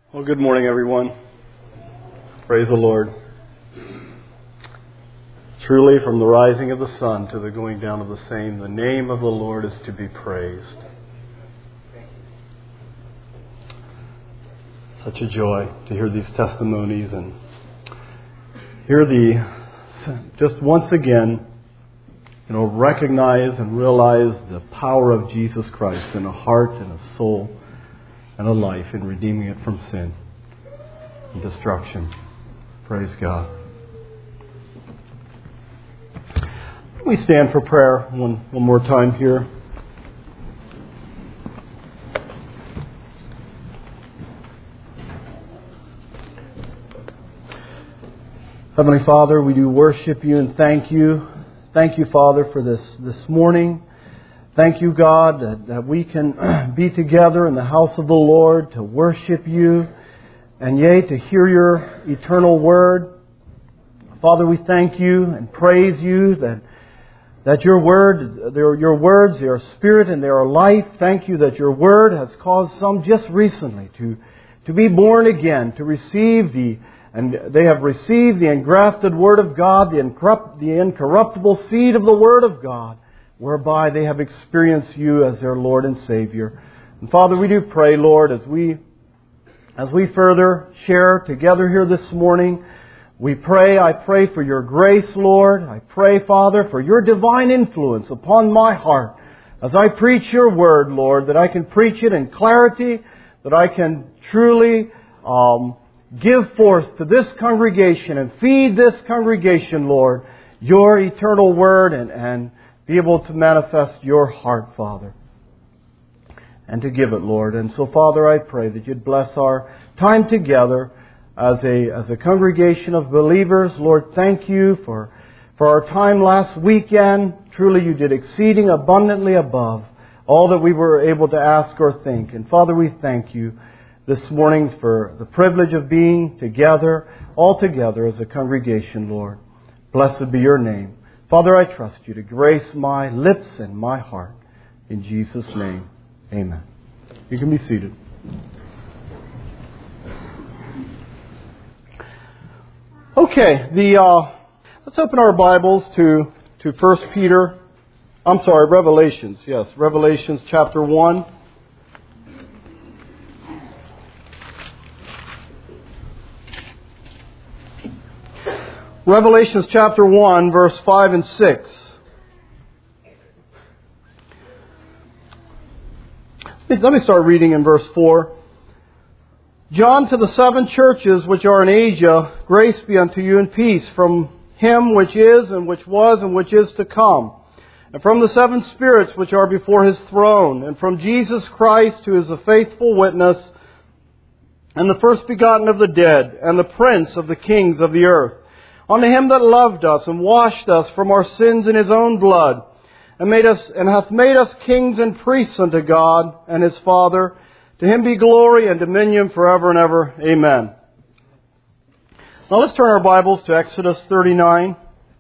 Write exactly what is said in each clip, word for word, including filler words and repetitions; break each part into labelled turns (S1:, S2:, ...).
S1: Well, good morning, everyone. Praise the Lord. Truly, from the rising of the sun to the going down of the same, the name of the Lord is to be praised. Such a joy to hear these testimonies and hear the, just once again, you know, recognize and realize the power of Jesus Christ in a heart and a soul and a life in redeeming it from sin and destruction. Praise God. We stand for prayer one, one more time here. Heavenly Father, we do worship You and thank You. Thank You, Father, for this, this morning. Thank You, God, that, that we can be together in the house of the Lord to worship You and, yea, to hear Your eternal word. Father, we thank You and praise You that that Your word, Your words, they are spirit and they are life. Thank You that Your word has caused some just recently to, to be born again, to receive the, and they have received the engrafted word of God, the, incorrupt, the incorruptible seed of the word of God, whereby they have experienced You as their Lord and Savior. And Father, we do pray, Lord, as we as we further share together here this morning, we pray, I pray for Your grace, Lord. I pray, Father, for Your divine influence upon my heart as I preach Your word, Lord, that I can preach it in clarity, that I can truly um, give forth to this congregation and feed this congregation, Lord, Your eternal word and, and be able to manifest Your heart, Father, and to give it, Lord. And so, Father, I pray that You'd bless our time together as a as a congregation of believers. Lord, thank You for, for our time last weekend. Truly, You did exceeding abundantly above all that we were able to ask or think. And Father, we thank You this morning for the privilege of being together, all together as a congregation, Lord. Blessed be Your name. Father, I trust You to grace my lips and my heart. In Jesus' name, amen. You can be seated. Okay, the uh, let's open our Bibles to to First Peter. I'm sorry, Revelations. Yes, Revelations chapter one. Revelations chapter one, verse five and six. Let me start reading in verse four. John, to the seven churches which are in Asia, grace be unto you and peace from Him which is, and which was, and which is to come, and from the seven spirits which are before His throne, and from Jesus Christ, who is a faithful witness, and the first begotten of the dead, and the prince of the kings of the earth. Unto Him that loved us and washed us from our sins in His own blood, and made us and hath made us kings and priests unto God and His Father. To Him be glory and dominion forever and ever. Amen. Now let's turn our Bibles to Exodus thirty-nine.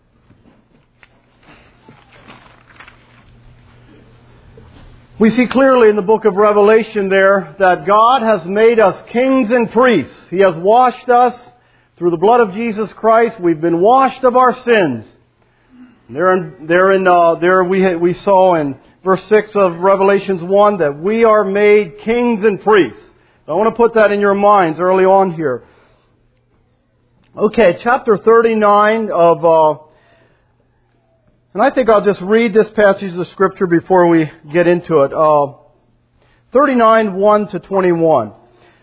S1: We see clearly in the book of Revelation there that God has made us kings and priests. He has washed us through the blood of Jesus Christ. We've been washed of our sins. There, in, there, in, uh, there we we saw in verse six of Revelations one that we are made kings and priests. I want to put that in your minds early on here. Okay, chapter thirty-nine of, uh, and I think I'll just read this passage of Scripture before we get into it. Uh, thirty-nine, one to twenty-one.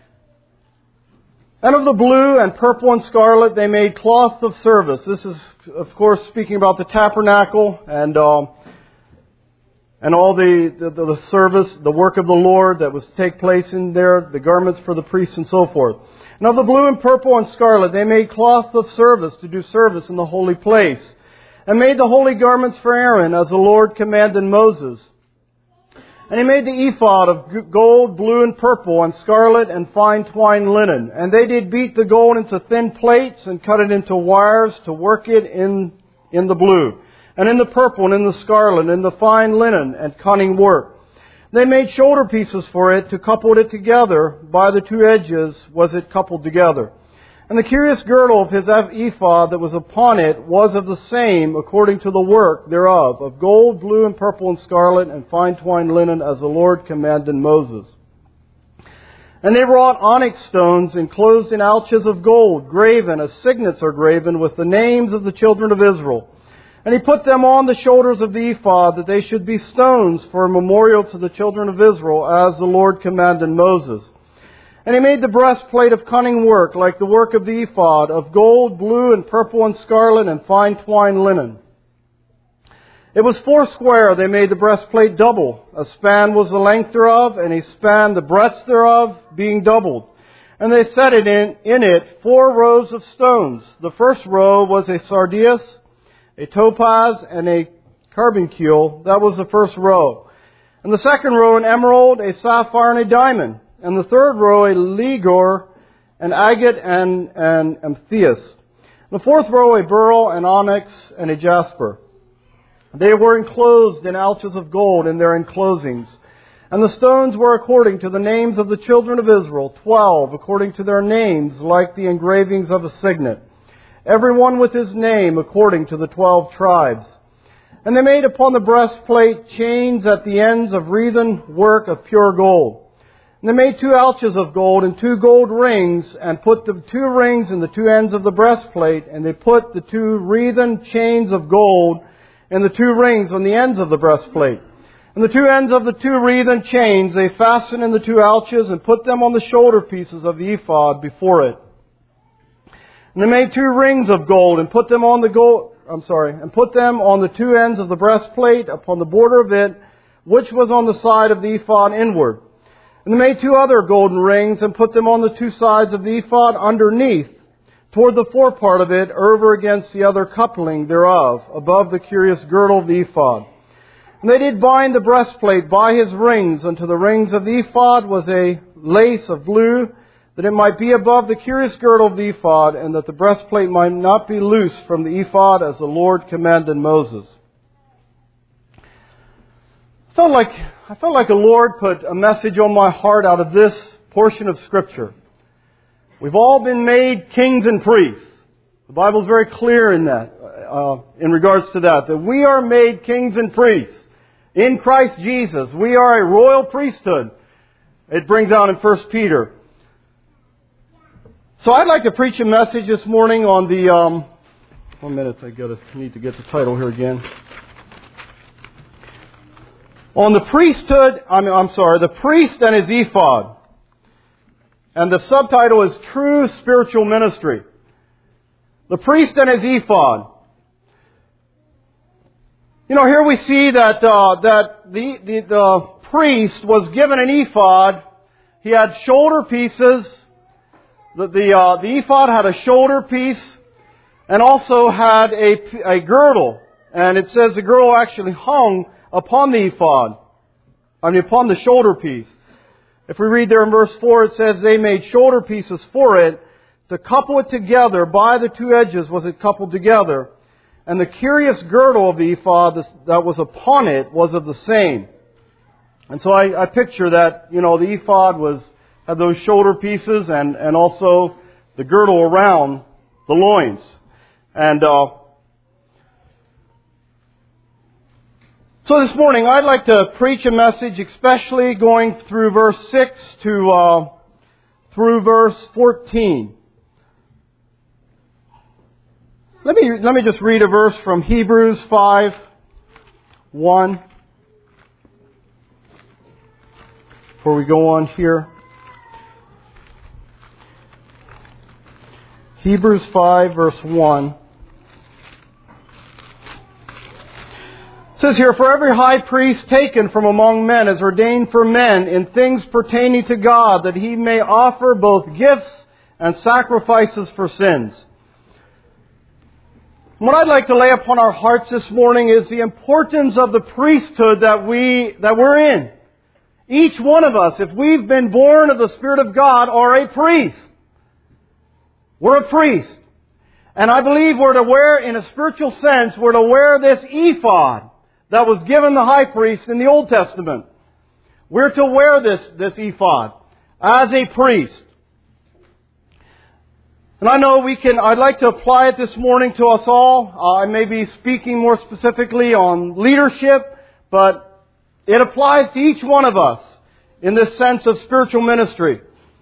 S1: And of the blue and purple and scarlet they made cloth of service. This is, of course, speaking about the tabernacle and uh, and all the, the, the service, the work of the Lord that was to take place in there, the garments for the priests and so forth. And of the blue and purple and scarlet they made cloth of service to do service in the holy place, and made the holy garments for Aaron as the Lord commanded Moses. And he made the ephod of gold, blue and purple, and scarlet, and fine twined linen. And they did beat the gold into thin plates, and cut it into wires to work it in, in the blue, and in the purple, and in the scarlet, and in the fine linen, and cunning work. They made shoulder pieces for it to couple it together. By the two edges was it coupled together. And the curious girdle of his ephod that was upon it was of the same, according to the work thereof, of gold, blue, and purple, and scarlet, and fine twined linen, as the Lord commanded Moses. And they wrought onyx stones enclosed in ouches of gold, graven as signets are graven, with the names of the children of Israel. And he put them on the shoulders of the ephod, that they should be stones for a memorial to the children of Israel, as the Lord commanded Moses. And he made the breastplate of cunning work, like the work of the ephod, of gold, blue, and purple, and scarlet, and fine twined linen. It was foursquare. They made the breastplate double. A span was the length thereof, and a span the breadth thereof, being doubled. And they set it in, in it four rows of stones. The first row was a sardius, a topaz, and a carbuncle. That was the first row. And the second row an emerald, a sapphire, and a diamond. And the third row a ligure, an agate, and an amethyst. The fourth row a beryl, an onyx, and a jasper. They were enclosed in ouches of gold in their enclosings. And the stones were according to the names of the children of Israel, twelve, according to their names, like the engravings of a signet. Every one with his name, according to the twelve tribes. And they made upon the breastplate chains at the ends of wreathen work of pure gold. And they made two ouches of gold and two gold rings, and put the two rings in the two ends of the breastplate, and they put the two wreathen chains of gold and the two rings on the ends of the breastplate. And the two ends of the two wreathen chains they fastened in the two ouches, and put them on the shoulder pieces of the ephod before it. And they made two rings of gold, and put them on the gold, I'm sorry, and put them on the two ends of the breastplate upon the border of it, which was on the side of the ephod inward. And they made two other golden rings, and put them on the two sides of the ephod underneath, toward the forepart of it, over against the other coupling thereof, above the curious girdle of the ephod. And they did bind the breastplate by his rings. Unto the rings of the ephod was a lace of blue, that it might be above the curious girdle of the ephod, and that the breastplate might not be loose from the ephod, as the Lord commanded Moses. I felt like, I felt like the Lord put a message on my heart out of this portion of Scripture. We've all been made kings and priests. The Bible is very clear in that, uh, in regards to that, that we are made kings and priests in Christ Jesus. We are a royal priesthood. It brings out in First Peter. So I'd like to preach a message this morning on the. Um, one minute, I gotta need to get the title here again. On the priesthood. I mean, I'm sorry, the priest and his ephod. And the subtitle is True Spiritual Ministry. The priest and his ephod. You know, here we see that uh, that the, the the priest was given an ephod. He had shoulder pieces. The the, uh, the ephod had a shoulder piece, and also had a a girdle. And it says the girdle actually hung upon the ephod. I mean, upon the shoulder piece. If we read there in verse four, it says they made shoulder pieces for it. To couple it together, by the two edges was it coupled together. And the curious girdle of the ephod that was upon it was of the same. And so I, I picture that, you know, the ephod was had those shoulder pieces, and, and also the girdle around the loins. And uh, so this morning I'd like to preach a message, especially going through verse six to uh, through verse fourteen. Let me let me just read a verse from Hebrews five one before we go on here. Hebrews five verse one. It says here, "For every high priest taken from among men is ordained for men in things pertaining to God, that he may offer both gifts and sacrifices for sins." What I'd like to lay upon our hearts this morning is the importance of the priesthood that we that we're in. Each one of us, if we've been born of the Spirit of God, are a priest. We're a priest. And I believe we're to wear, in a spiritual sense, we're to wear this ephod that was given the high priest in the Old Testament. We're to wear this, this ephod as a priest. And I know we can, I'd like to apply it this morning to us all. Uh, I may be speaking more specifically on leadership, but it applies to each one of us in this sense of spiritual ministry.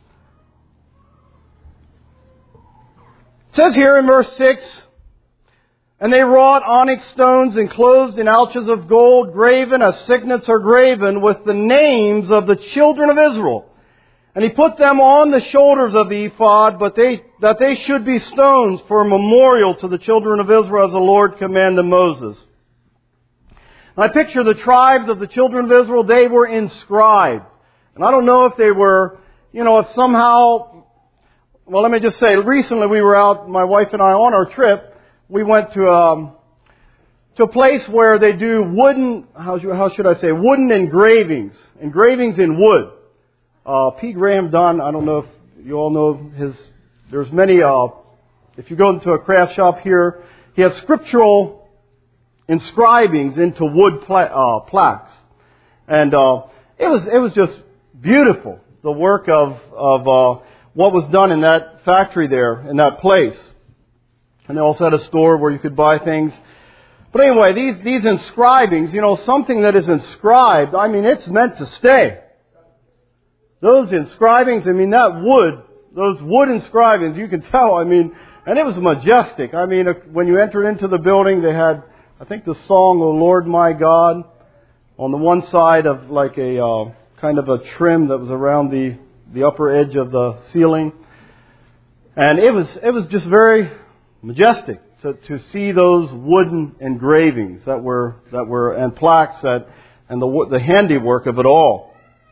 S1: It says here in verse six, and they wrought onyx stones enclosed in ouches of gold, graven as signets are graven with the names of the children of Israel. And he put them on the shoulders of the ephod, but they, that they should be stones for a memorial to the children of Israel as the Lord commanded Moses. And I picture the tribes of the children of Israel, they were inscribed. And I don't know if they were, you know, if somehow, well, let me just say, recently we were out, my wife and I, on our trip. We went to um, to a place where they do wooden, how should, how should I say, wooden engravings, engravings in wood. Uh, P. Graham Dunn, I don't know if you all know his, there's many, uh, if you go into a craft shop here, he has scriptural inscribings into wood pla- uh, plaques. And uh, it was it was just beautiful, the work of, of uh, what was done in that factory there, in that place. And they also had a store where you could buy things. But anyway, these, these inscribings, you know, something that is inscribed, I mean, it's meant to stay. Those inscribings, I mean, that wood, those wood inscribings, you can tell, I mean, and it was majestic. I mean, when you entered into the building, they had, I think, the song, O Lord my God, on the one side of like a uh, kind of a trim that was around the, the upper edge of the ceiling. And it was, it was just very majestic to, to see those wooden engravings that were that were and plaques that and the the handiwork of it all.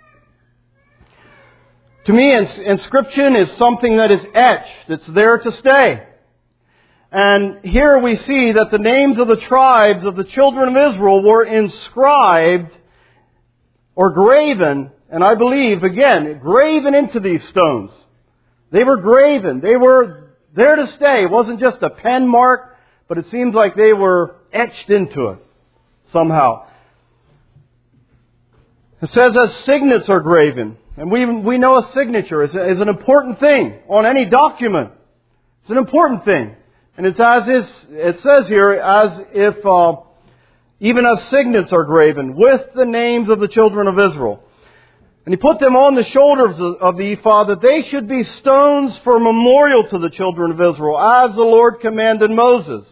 S1: To me, inscription is something that is etched, that's there to stay. And here we see that the names of the tribes of the children of Israel were inscribed or graven, and I believe again graven into these stones. They were graven. They were there to stay. It wasn't just a pen mark, but it seems like they were etched into it somehow. It says as signets are graven. And we we know a signature is, is an important thing on any document. It's an important thing. And it's as is, it says here, as if uh, even as signets are graven with the names of the children of Israel. And he put them on the shoulders of the ephod that they should be stones for memorial to the children of Israel, as the Lord commanded Moses.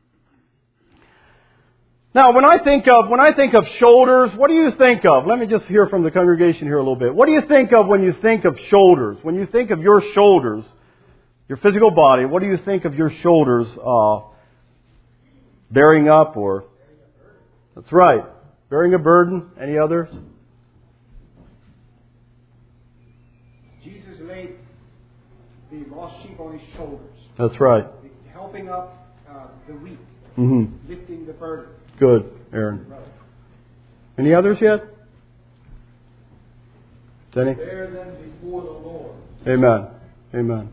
S1: Now, when I think of when I think of shoulders, what do you think of? Let me just hear from the congregation here a little bit. What do you think of when you think of shoulders? When you think of your shoulders, your physical body, what do you think of your shoulders uh, bearing up or? That's right, bearing a burden. Any others?
S2: Laid the lost sheep on his shoulders.
S1: That's right.
S2: Helping up uh, the weak.
S1: Mm-hmm.
S2: Lifting the burden.
S1: Good, Aaron. Right. Any others yet? Denny?
S2: Bear them before the Lord.
S1: Amen. Amen.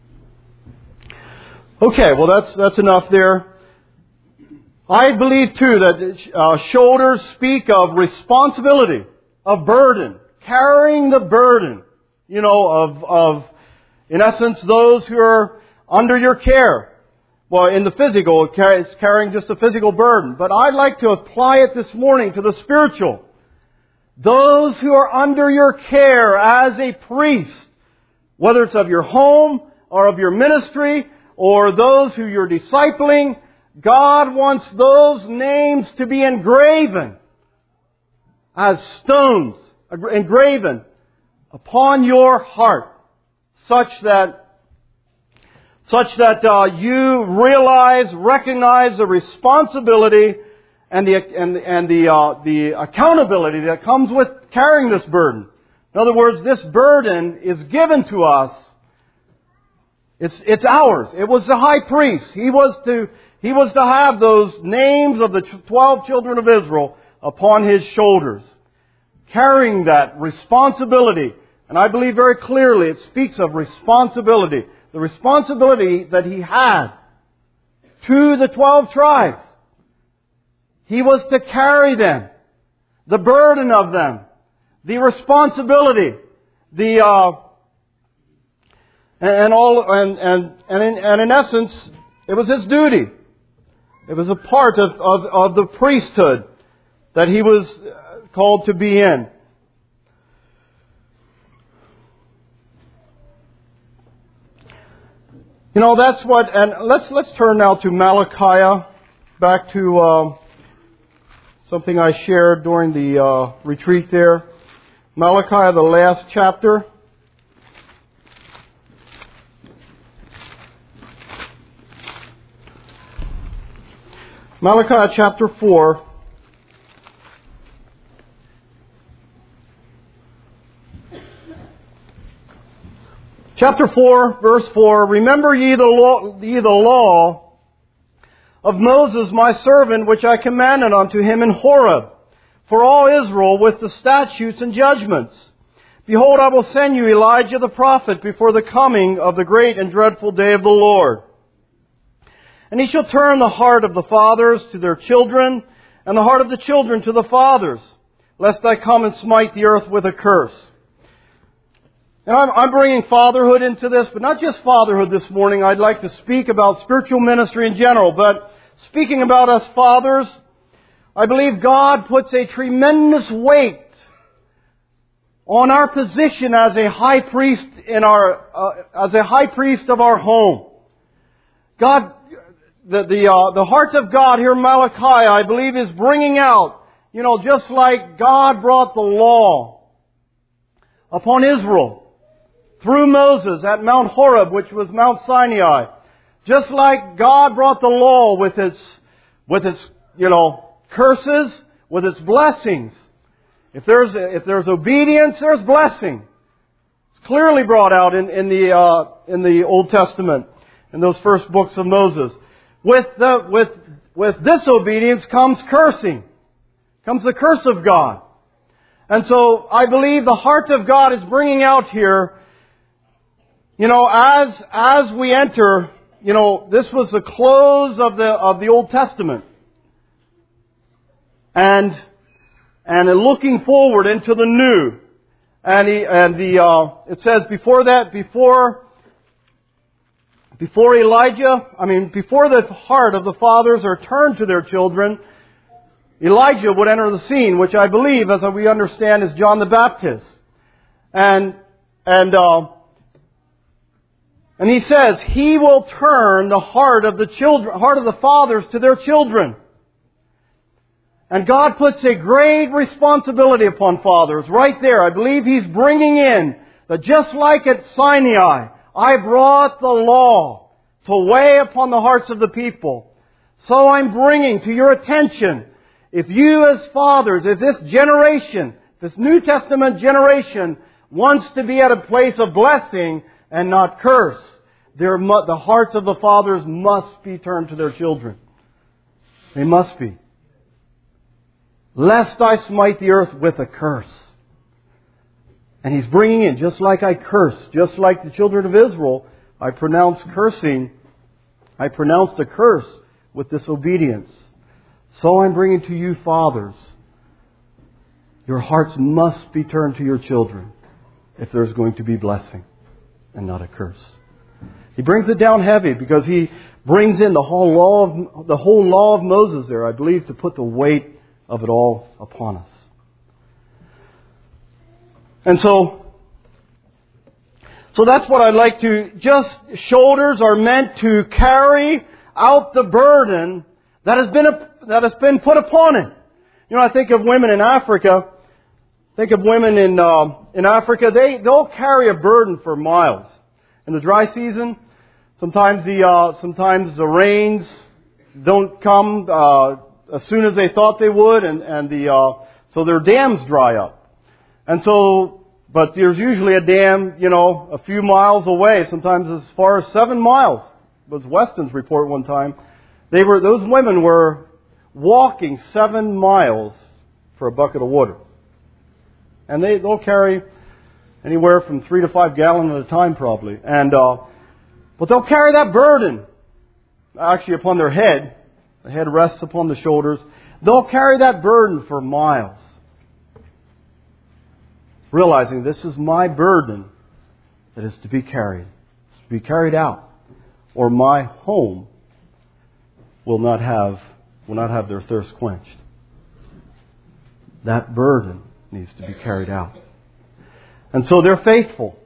S1: Okay, well that's that's enough there. I believe too that uh, shoulders speak of responsibility, of burden, carrying the burden. You know, of, of, in essence, those who are under your care. Well, in the physical, it's carrying just a physical burden. But I'd like to apply it this morning to the spiritual. Those who are under your care as a priest, whether it's of your home or of your ministry or those who you're discipling, God wants those names to be engraven as stones, engraven upon your heart, such that such that uh, you realize, recognize the responsibility and the and and the uh, the accountability that comes with carrying this burden. In other words, this burden is given to us. It's it's ours. It was the high priest. He was to he was to have those names of the twelve children of Israel upon his shoulders, carrying that responsibility. And I believe very clearly it speaks of responsibility. The responsibility that he had to the twelve tribes. He was to carry them, the burden of them, the responsibility, the uh, and all, and and and in, and in essence, it was his duty. It was a part of, of, of the priesthood that he was called to be in. You know, that's what, and let's let's turn now to Malachi, back to uh, something I shared during the uh, retreat there. Malachi, the last chapter. Malachi chapter four. Chapter four, verse four. Remember ye the law, ye the law of Moses my servant, which I commanded unto him in Horeb, for all Israel with the statutes and judgments. Behold, I will send you Elijah the prophet before the coming of the great and dreadful day of the Lord. And he shall turn the heart of the fathers to their children, and the heart of the children to the fathers, lest I come and smite the earth with a curse. And I'm, I'm bringing fatherhood into this, but not just fatherhood this morning. I'd like to speak about spiritual ministry in general. But speaking about us fathers, I believe God puts a tremendous weight on our position as a high priest in our, uh, as a high priest of our home. God, the the uh, the heart of God here in Malachi, I believe, is bringing out, you know, just like God brought the law upon Israel through Moses at Mount Horeb, which was Mount Sinai. Just like God brought the law with its, with its, you know, curses, with its blessings. If there's, if there's obedience, there's blessing. It's clearly brought out in, in the, uh, in the Old Testament, in those first books of Moses. With the, with, with disobedience comes cursing. Comes the curse of God. And so I believe the heart of God is bringing out here, you know, as, as we enter, you know, this was the close of the, of the Old Testament. And, and looking forward into the new. And he, and the, uh, it says before that, before, before Elijah, I mean, before the heart of the fathers are turned to their children, Elijah would enter the scene, which I believe, as we understand, is John the Baptist. And, and, uh, And he says, He will turn the heart of the children, heart of the fathers to their children. And God puts a great responsibility upon fathers right there. I believe He's bringing in that just like at Sinai, I brought the law to weigh upon the hearts of the people. So I'm bringing to your attention, if you as fathers, if this generation, this New Testament generation wants to be at a place of blessing and not curse, There mu- the hearts of the fathers must be turned to their children. They must be. Lest I smite the earth with a curse. And He's bringing in, just like I curse, just like the children of Israel, I pronounced cursing, I pronounced a curse with disobedience. So I'm bringing to you, fathers, your hearts must be turned to your children if there's going to be blessing and not a curse. He brings it down heavy because he brings in the whole law of, the whole law of Moses there, I believe, to put the weight of it all upon us. And so, so that's what I'd like to, just shoulders are meant to carry out the burden that has been, that has been put upon it. You know, I think of women in Africa, think of women in, uh, in Africa, they, they'll carry a burden for miles. In the dry season, sometimes the uh, sometimes the rains don't come uh, as soon as they thought they would, and and the uh, so their dams dry up. And so, but there's usually a dam, you know, a few miles away. Sometimes as far as seven miles. Was Weston's report one time. They were those women were walking seven miles for a bucket of water, and they they'll carry anywhere from three to five gallons at a time, probably. And uh, but they'll carry that burden, actually, upon their head. The head rests upon the shoulders. They'll carry that burden for miles. realizing this is my burden that is to be carried. It's to be carried out. Or my home will not have will not have their thirst quenched. That burden needs to be carried out. And so they're faithful.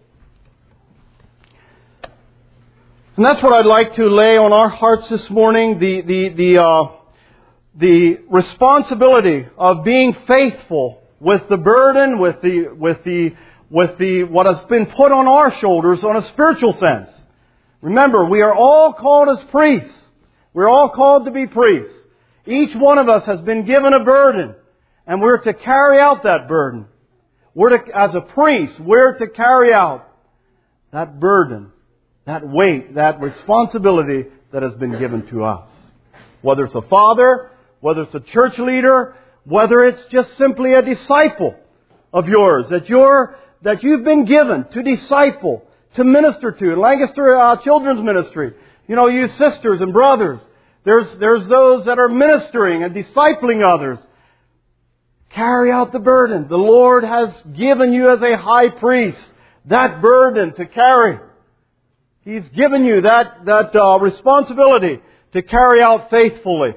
S1: And that's what I'd like to lay on our hearts this morning, the the the uh, the responsibility of being faithful with the burden, with the with the with the what has been put on our shoulders on a spiritual sense. Remember, we are all called as priests. We're all called to be priests. Each one of us has been given a burden, and we're to carry out that burden. We're to, as a priest, we're to carry out that burden, that weight, that responsibility that has been given to us. Whether it's a father, whether it's a church leader, whether it's just simply a disciple of yours that you're that you've been given to disciple, to minister to. In Lancaster uh, Children's Ministry, you know, you sisters and brothers, there's there's those that are ministering and discipling others. Carry out the burden. The Lord has given you as a high priest that burden to carry. He's given you that that uh, responsibility to carry out faithfully.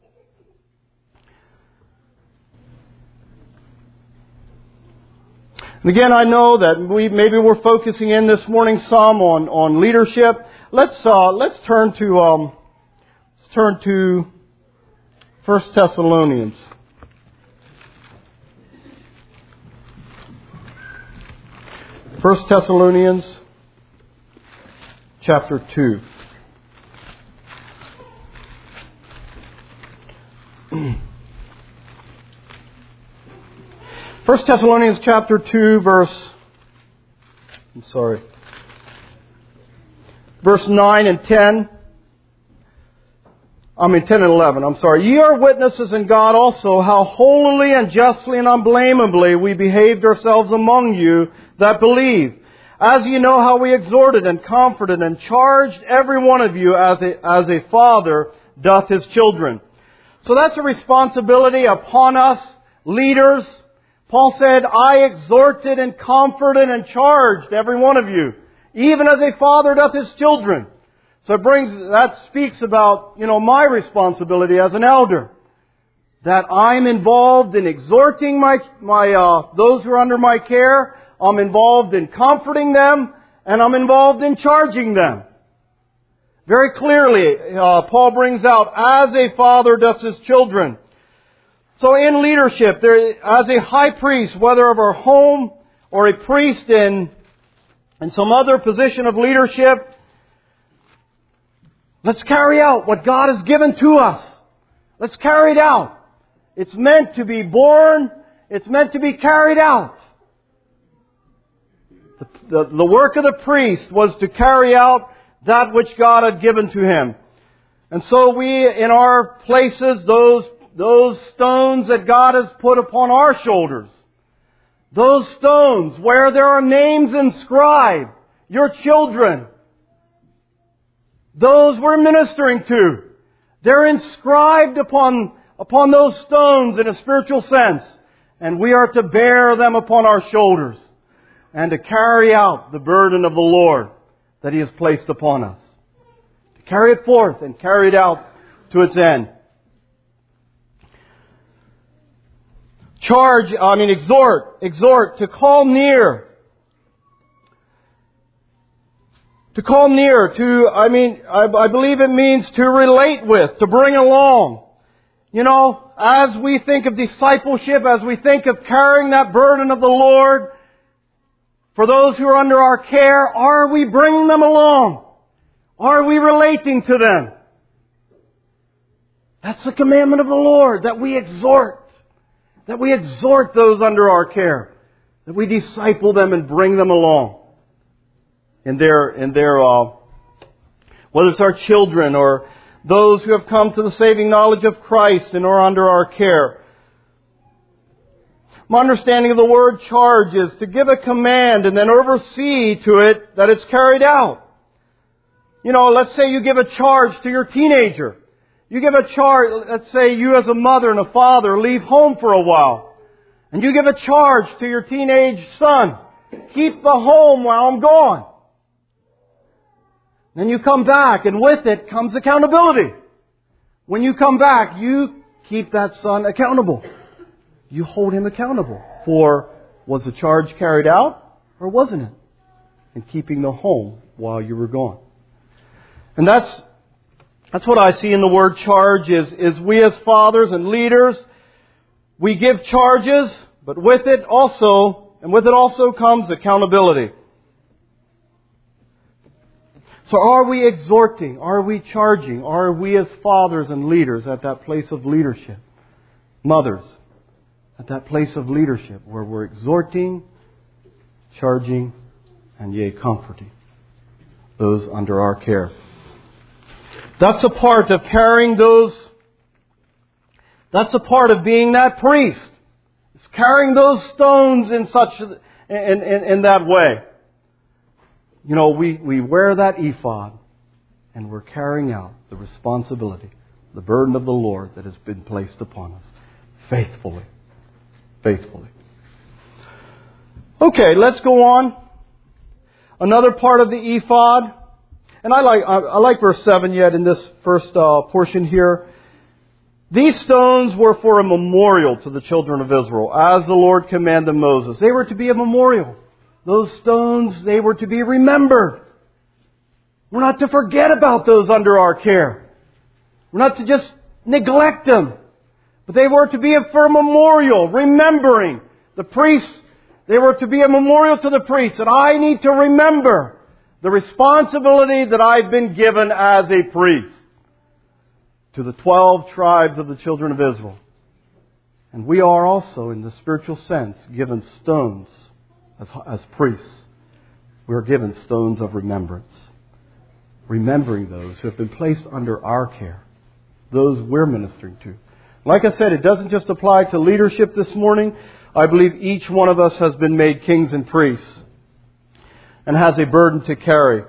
S1: And again, I know that we maybe we're focusing in this morning some on, on leadership. Let's uh, let's turn to um, let's turn to First Thessalonians. First Thessalonians, chapter two. First Thessalonians chapter two, verse, I'm sorry, verse nine and ten. I mean ten and eleven, I'm sorry. Ye are witnesses in God also how holily and justly and unblameably we behaved ourselves among you that believe. As ye know how we exhorted and comforted and charged every one of you as a, as a father doth his children. So that's a responsibility upon us, leaders. Paul said, I exhorted and comforted and charged every one of you, even as a father doth his children. So it brings, that speaks about, you know, my responsibility as an elder. That I'm involved in exhorting my, my, uh, those who are under my care. I'm involved in comforting them, and I'm involved in charging them. Very clearly, uh, Paul brings out, as a father doth his children. So in leadership, there, as a high priest, whether of our home or a priest in, in some other position of leadership, let's carry out what God has given to us. Let's carry it out. It's meant to be born. It's meant to be carried out. The, the, the work of the priest was to carry out that which God had given to him. And so we, in our places, those Those stones that God has put upon our shoulders. Those stones where there are names inscribed. Your children. Those we're ministering to. They're inscribed upon, upon those stones in a spiritual sense. And we are to bear them upon our shoulders. And to carry out the burden of the Lord that He has placed upon us. To carry it forth and carry it out to its end. Charge, I mean exhort, exhort, to call near. To call near, to, I mean, I, I believe it means to relate with, to bring along. You know, as we think of discipleship, as we think of carrying that burden of the Lord, for those who are under our care, are we bringing them along? Are we relating to them? That's the commandment of the Lord, that we exhort. That we exhort those under our care. That we disciple them and bring them along. In their, in their, uh, whether it's our children or those who have come to the saving knowledge of Christ and are under our care. My understanding of the word charge is to give a command and then oversee to it that it's carried out. You know, let's say you give a charge to your teenager. You give a charge, let's say you as a mother and a father leave home for a while. And you give a charge to your teenage son. Keep the home while I'm gone. Then you come back, and with it comes accountability. When you come back, you keep that son accountable. You hold him accountable for, was the charge carried out or wasn't it? And keeping the home while you were gone. And that's that's what I see in the word charge is, is we as fathers and leaders, we give charges, but with it also, and with it also comes accountability. So are we exhorting? Are we charging? Are we as fathers and leaders at that place of leadership? Mothers, at that place of leadership where we're exhorting, charging, and yea, comforting those under our care. That's a part of carrying those, that's a part of being that priest. It's carrying those stones in such, in, in, in that way. You know, we, we wear that ephod and we're carrying out the responsibility, the burden of the Lord that has been placed upon us faithfully. Faithfully. Okay, let's go on. Another part of the ephod. And I like I, I like verse seven yet in this first uh, portion here. These stones were for a memorial to the children of Israel, as the Lord commanded Moses. They were to be a memorial. Those stones, they were to be remembered. We're not to forget about those under our care. We're not to just neglect them. But they were to be for a memorial, remembering the priests. They were to be a memorial to the priests. And I need to remember the responsibility that I've been given as a priest to the twelve tribes of the children of Israel. And we are also, in the spiritual sense, given stones as, as priests. We are given stones of remembrance. Remembering those who have been placed under our care. Those we're ministering to. Like I said, it doesn't just apply to leadership this morning. I believe each one of us has been made kings and priests and has a burden to carry.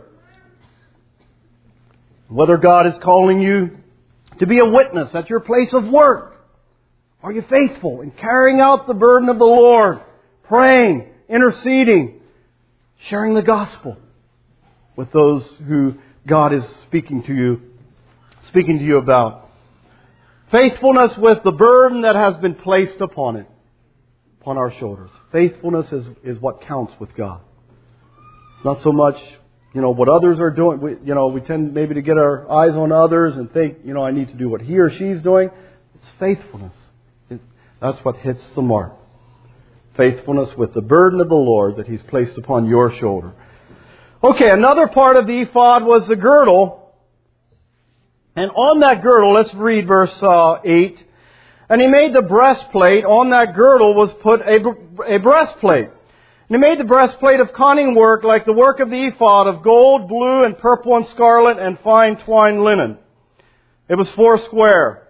S1: Whether God is calling you to be a witness at your place of work, are you faithful in carrying out the burden of the Lord, praying, interceding, sharing the gospel with those who God is speaking to you, speaking to you about? Faithfulness with the burden that has been placed upon it, upon our shoulders. Faithfulness is, is what counts with God. It's not so much, you know, what others are doing. We, you know, we tend maybe to get our eyes on others and think, you know, I need to do what he or she's doing. It's faithfulness. It, that's what hits the mark. Faithfulness with the burden of the Lord that He's placed upon your shoulder. Okay, another part of the ephod was the girdle. And on that girdle, let's read verse uh, eight. And he made the breastplate. On that girdle was put a, a breastplate. And he made the breastplate of cunning work, like the work of the ephod, of gold, blue, and purple, and scarlet, and fine twined linen. It was four square.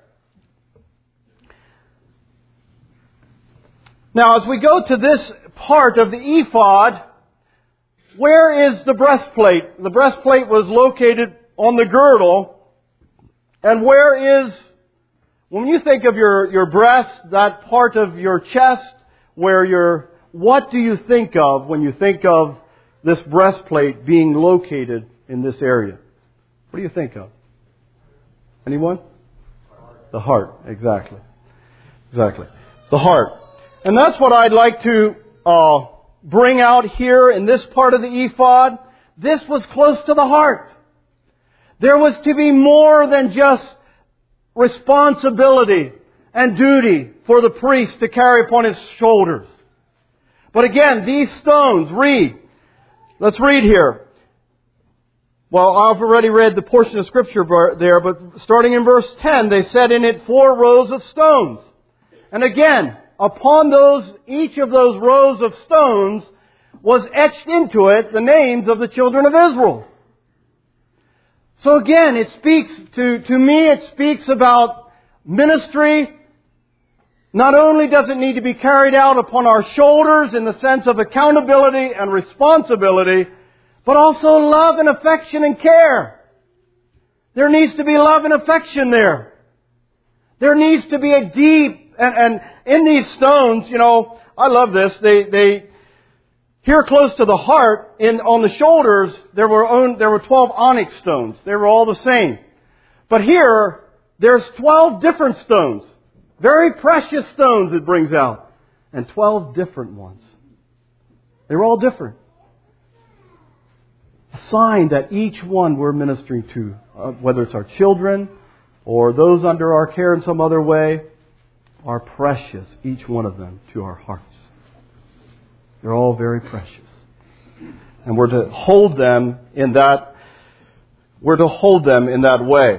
S1: Now, as we go to this part of the ephod, where is the breastplate? The breastplate was located on the girdle. And where is, when you think of your, your breast, that part of your chest, where your, what do you think of when you think of this breastplate being located in this area? What do you think of? Anyone? The heart, exactly. Exactly. The heart. And that's what I'd like to uh, bring out here in this part of the ephod. This was close to the heart. There was to be more than just responsibility and duty for the priest to carry upon his shoulders. But again, these stones, read. Let's read here. Well, I've already read the portion of Scripture there, but starting in verse ten, they set in it four rows of stones. And again, upon those, each of those rows of stones was etched into it the names of the children of Israel. So again, it speaks to, to me, it speaks about ministry. Not only does it need to be carried out upon our shoulders in the sense of accountability and responsibility, but also love and affection and care. There needs to be love and affection there. There needs to be a deep, and, and in these stones, you know, I love this. They, they, here close to the heart, in, on the shoulders, there were, on, there were twelve onyx stones. They were all the same. But here, there's twelve different stones. Very precious stones it brings out. And twelve different ones. They were all different. A sign that each one we're ministering to, uh, whether it's our children or those under our care in some other way, are precious, each one of them, to our hearts. They're all very precious. And we're to hold them in that, we're to hold them in that way.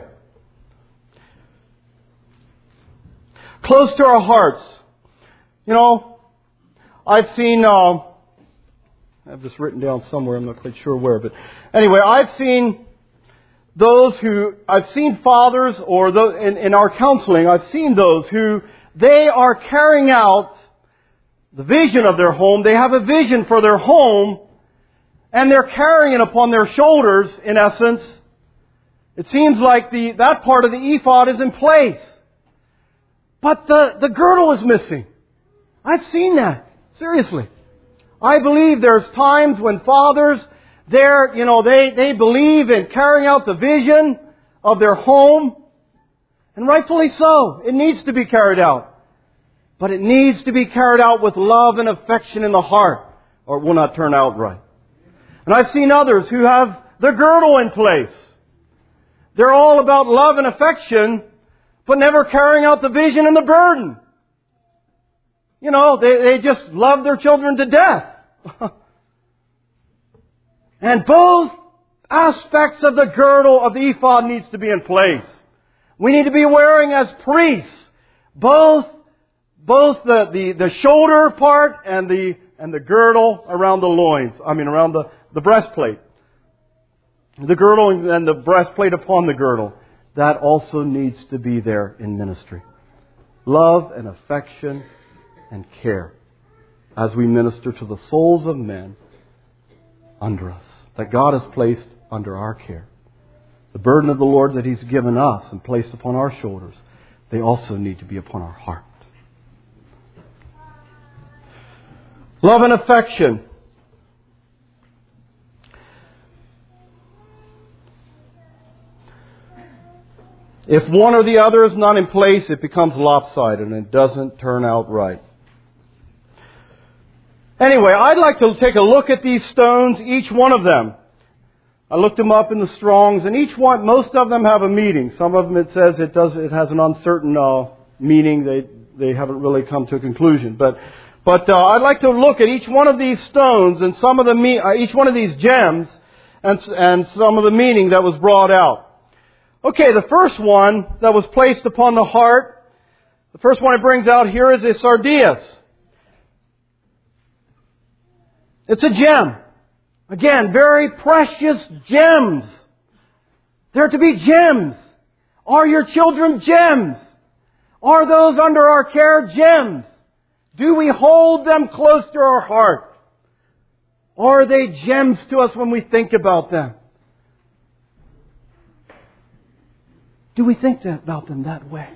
S1: Close to our hearts. You know, I've seen, uh, I have this written down somewhere, I'm not quite sure where, but anyway, I've seen those who, I've seen fathers, or those, in, in our counseling, I've seen those who, they are carrying out the vision of their home. They have a vision for their home, and they're carrying it upon their shoulders, in essence. It seems like the that part of the ephod is in place. But the, the girdle is missing. I've seen that. Seriously. I believe there's times when fathers, they're, you know, they, they believe in carrying out the vision of their home. And rightfully so. It needs to be carried out. But it needs to be carried out with love and affection in the heart, or it will not turn out right. And I've seen others who have the girdle in place. They're all about love and affection, but never carrying out the vision and the burden. You know, they, they just love their children to death. And both aspects of the girdle of the ephod needs to be in place. We need to be wearing as priests both both the, the, the shoulder part and the and the girdle around the loins. I mean around the, the breastplate. The girdle and the breastplate upon the girdle. That also needs to be there in ministry. Love and affection and care as we minister to the souls of men under us, that God has placed under our care. The burden of the Lord that He's given us and placed upon our shoulders, they also need to be upon our heart. Love and affection. If one or the other is not in place, it becomes lopsided and it doesn't turn out right. Anyway, I'd like to take a look at these stones, each one of them. I looked them up in the Strongs, and each one, most of them have a meaning. Some of them it says it does, it has an uncertain uh, meaning. They they haven't really come to a conclusion. But but uh, I'd like to look at each one of these stones and some of the me- uh, each one of these gems and and some of the meaning that was brought out. Okay, the first one that was placed upon the heart, the first one it brings out here is a sardius. It's a gem. Again, very precious gems. They're to be gems. Are your children gems? Are those under our care gems? Do we hold them close to our heart? Or are they gems to us when we think about them? Do we think that about them that way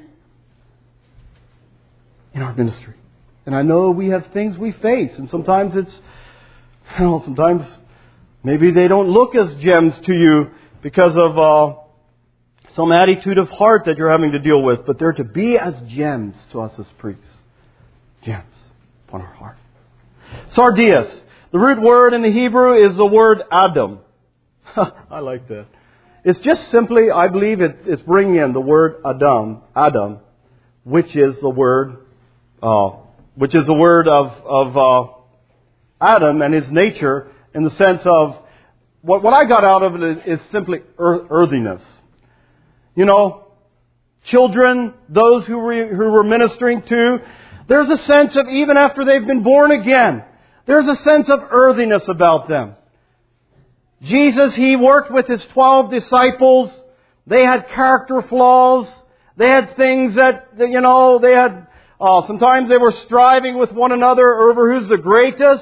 S1: in our ministry? And I know we have things we face, and sometimes it's, you know, sometimes maybe they don't look as gems to you because of uh, some attitude of heart that you're having to deal with, but they're to be as gems to us as priests. Gems upon our heart. Sardius. The root word in the Hebrew is the word Adam. I like that. It's just simply, I believe it, it's bringing in the word Adam, Adam, which is the word, uh, which is the word of of uh, Adam and his nature, in the sense of what what I got out of it is, is simply earth, earthiness. You know, children, those who we who we're ministering to, there's a sense of, even after they've been born again, there's a sense of earthiness about them. Jesus, He worked with His twelve disciples. They had character flaws. They had things that, you know, they had, uh, sometimes they were striving with one another over who's the greatest.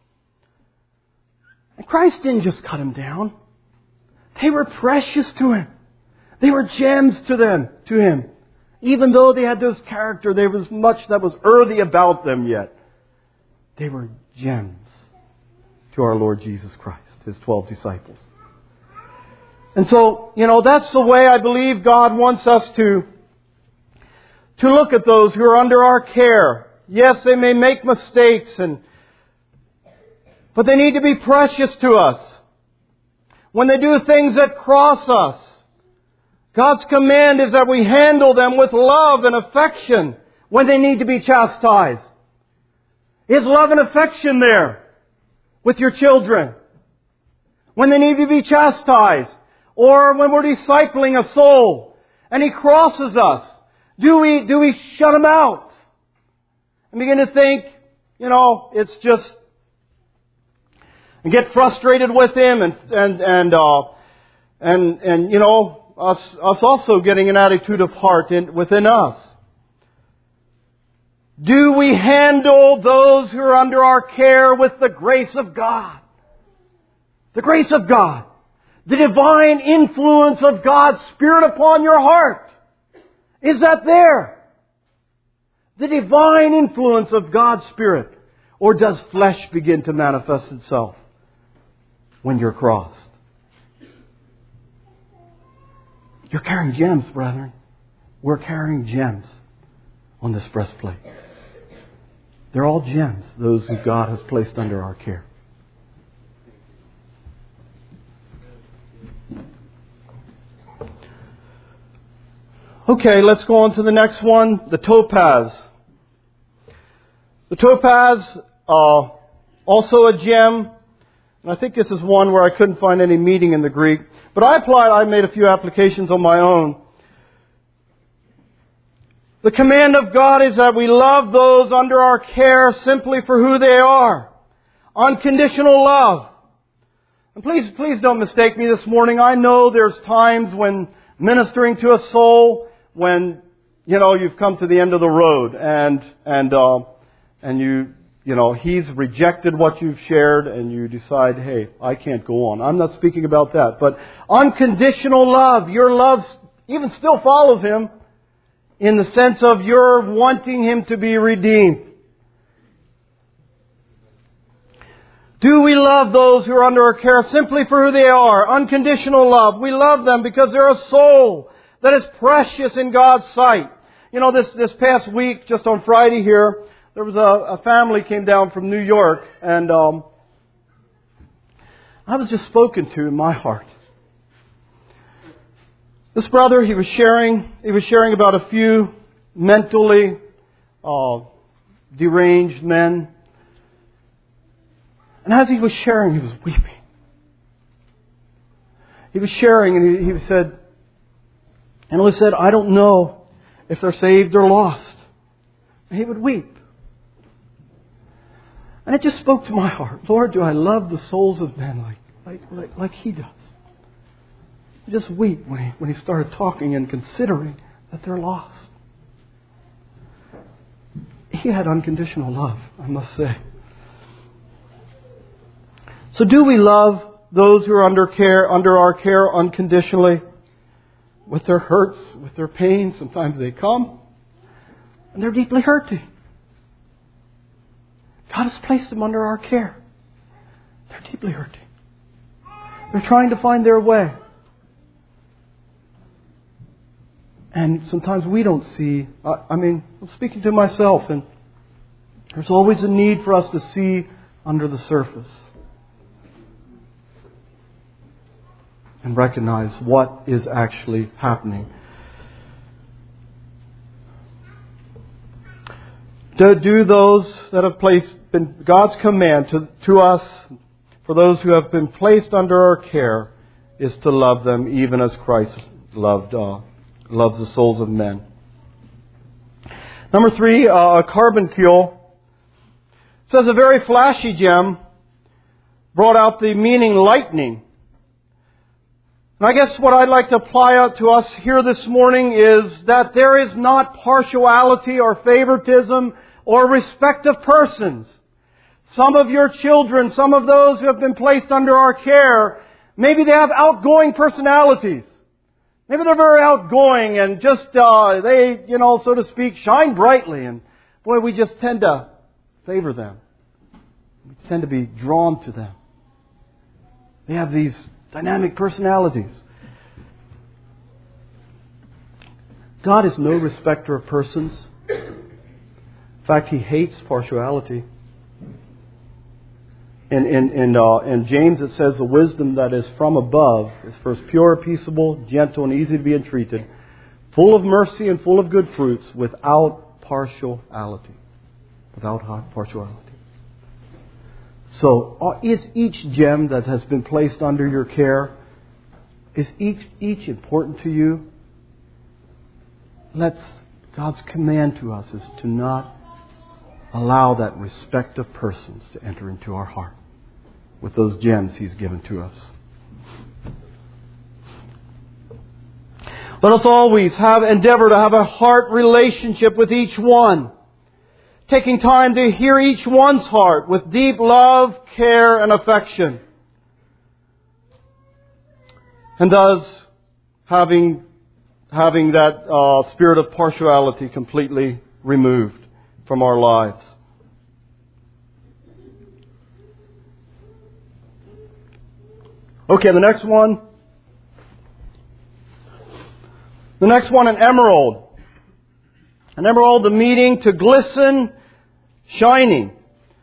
S1: And Christ didn't just cut them down. They were precious to Him. They were gems to them, to Him. Even though they had this character, there was much that was earthy about them yet. They were gems to our Lord Jesus Christ, His twelve disciples. And so, you know, that's the way I believe God wants us to, to look at those who are under our care. Yes, they may make mistakes, and but they need to be precious to us. When they do things that cross us, God's command is that we handle them with love and affection when they need to be chastised. Is love and affection there with your children when they need to be chastised? Or when we're discipling a soul and he crosses us, do we, do we shut him out and begin to think, you know, it's just, and get frustrated with him and, and, and, uh, and, and, you know, us, us also getting an attitude of heart in, within us. Do we handle those who are under our care with the grace of God? The grace of God. The divine influence of God's Spirit upon your heart. Is that there? The divine influence of God's Spirit. Or does flesh begin to manifest itself when you're crossed? You're carrying gems, brethren. We're carrying gems on this breastplate. They're all gems, those who God has placed under our care. Okay, let's go on to the next one, the topaz. The topaz, uh, also a gem. And I think this is one where I couldn't find any meaning in the Greek. But I applied, I made a few applications on my own. The command of God is that we love those under our care simply for who they are. Unconditional love. And please, please don't mistake me this morning. I know there's times when ministering to a soul, when, you know, you've come to the end of the road and, and, uh, and you, you know, he's rejected what you've shared and you decide, hey, I can't go on. I'm not speaking about that. But unconditional love, your love even still follows him in the sense of you're wanting him to be redeemed. Do we love those who are under our care simply for who they are? Unconditional love. We love them because they're a soul that is precious in God's sight. You know, this, this past week, just on Friday here, there was a, a family came down from New York, and um, I was just spoken to in my heart. This brother, he was sharing, he was sharing about a few mentally uh, deranged men. And as he was sharing, he was weeping. He was sharing, and he, he said, and he said, I don't know if they're saved or lost. And he would weep. And it just spoke to my heart. Lord, do I love the souls of men like like like, like He does? I just weep when he when he started talking and considering that they're lost. He had unconditional love, I must say. So do we love those who are under care, under our care unconditionally? With their hurts, with their pains, sometimes they come and they're deeply hurting. God has placed them under our care. They're deeply hurting. They're trying to find their way. And sometimes we don't see, I, I mean, I'm speaking to myself, and there's always a need for us to see under the surface and recognize what is actually happening. To do those that have placed been God's command to, to us, for those who have been placed under our care, is to love them even as Christ loved uh, loves the souls of men. Number three, uh, a carbuncle. It says a very flashy gem brought out the meaning lightning. And I guess what I'd like to apply out to us here this morning is that there is not partiality or favoritism or respect of persons. Some of your children, some of those who have been placed under our care, maybe they have outgoing personalities. Maybe they're very outgoing and just, uh, they, you know, so to speak, shine brightly. And boy, we just tend to favor them. We tend to be drawn to them. They have these dynamic personalities. God is no respecter of persons. In fact, He hates partiality. In, in, in, uh, in James it says the wisdom that is from above is first pure, peaceable, gentle, and easy to be entreated, full of mercy and full of good fruits, without partiality. Without partiality. So, uh, is each gem that has been placed under your care, is each each important to you? Let's, God's command to us is to not allow that respect of persons to enter into our heart with those gems He's given to us. Let us always have endeavor to have a heart relationship with each one, taking time to hear each one's heart with deep love, care, and affection. And thus, having, having that uh, spirit of partiality completely removed from our lives. Okay, the next one. The next one, an emerald. An emerald, the meaning to glisten, shining.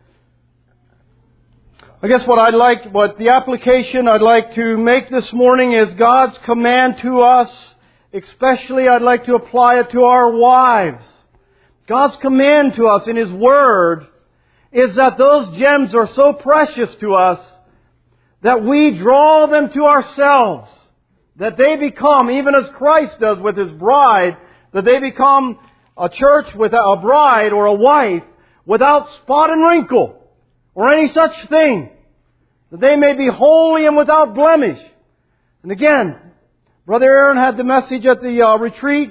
S1: I guess what I'd like, what the application I'd like to make this morning is God's command to us. Especially I'd like to apply it to our wives. God's command to us in His Word is that those gems are so precious to us that we draw them to ourselves. That they become, even as Christ does with His bride, that they become a church with a bride or a wife without spot and wrinkle or any such thing. That they may be holy and without blemish. And again, Brother Aaron had the message at the uh, retreat.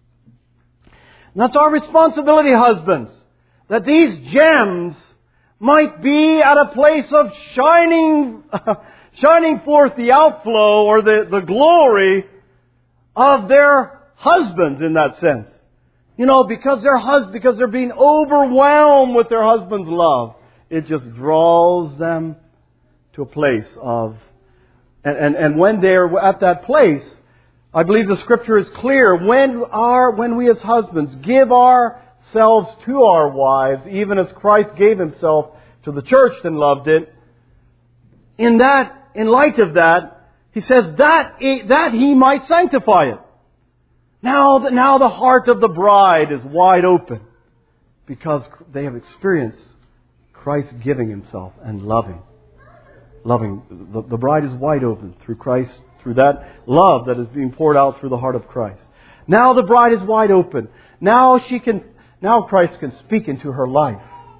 S1: And that's our responsibility, husbands. That these gems might be at a place of shining, shining forth the outflow or the, the glory of their husbands in that sense. You know, because their hus- because they're being overwhelmed with their husband's love, it just draws them to a place of, and, and, and when they're at that place, I believe the Scripture is clear. When our, when we as husbands give ourselves to our wives, even as Christ gave Himself to the church and loved it, in that, in light of that, He says that that He might sanctify it. Now, now the heart of the bride is wide open because they have experienced Christ giving Himself and loving, loving. The, the bride is wide open through Christ. Through that love that is being poured out through the heart of Christ. Now the bride is wide open. Now she can, now Christ can speak into her life.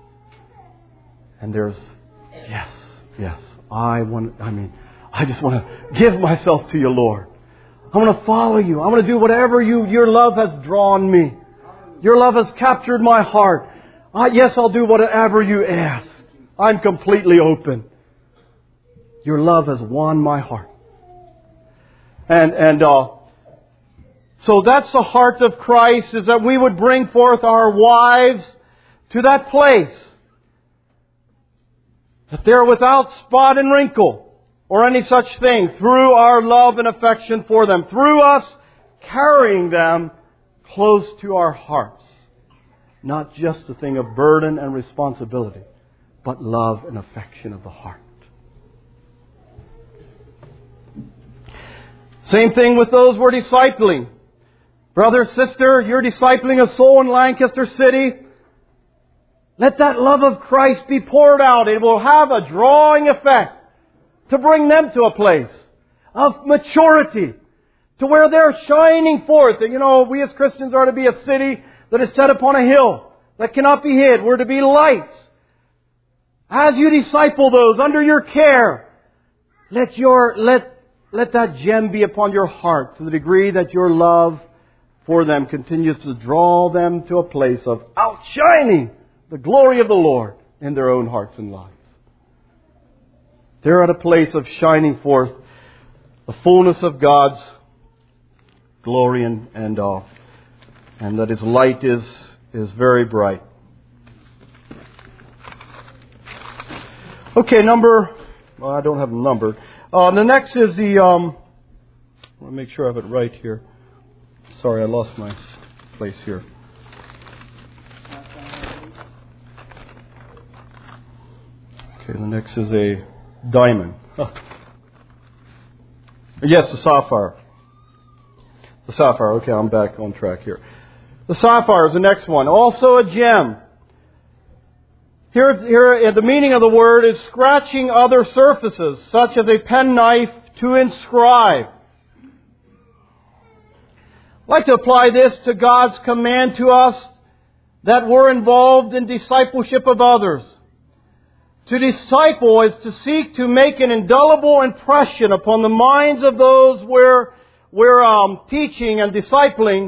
S1: And there's, yes, yes, I want, I mean, I just want to give myself to you, Lord. I want to follow you. I want to do whatever you, your love has drawn me. Your love has captured my heart. Uh, yes, I'll do whatever you ask. I'm completely open. Your love has won my heart. And and uh, so that's the heart of Christ, is that we would bring forth our wives to that place. That they're without spot and wrinkle or any such thing through our love and affection for them. Through us carrying them close to our hearts. Not just a thing of burden and responsibility, but love and affection of the heart. Same thing with those we're discipling. Brother, sister, you're discipling a soul in Lancaster City. Let that love of Christ be poured out. It will have a drawing effect to bring them to a place of maturity, to where they're shining forth. And you know, we as Christians are to be a city that is set upon a hill that cannot be hid. We're to be lights. As you disciple those under your care, let your, let Let that gem be upon your heart to the degree that your love for them continues to draw them to a place of outshining the glory of the Lord in their own hearts and lives. They're at a place of shining forth the fullness of God's glory and and, uh, and that His light is is very bright. Okay, number, well, I don't have them numbered. Uh, the next is the, um, I want to make sure I have it right here. Sorry, I lost my place here. Okay, the next is a diamond. Huh. Yes, the sapphire. The sapphire. Okay, I'm back on track here. The sapphire is the next one. Also a gem. Here, here, the meaning of the word is scratching other surfaces, such as a penknife to inscribe. I'd like to apply this to God's command to us that we're involved in discipleship of others. To disciple is to seek to make an indelible impression upon the minds of those we're, we're um, teaching and discipling.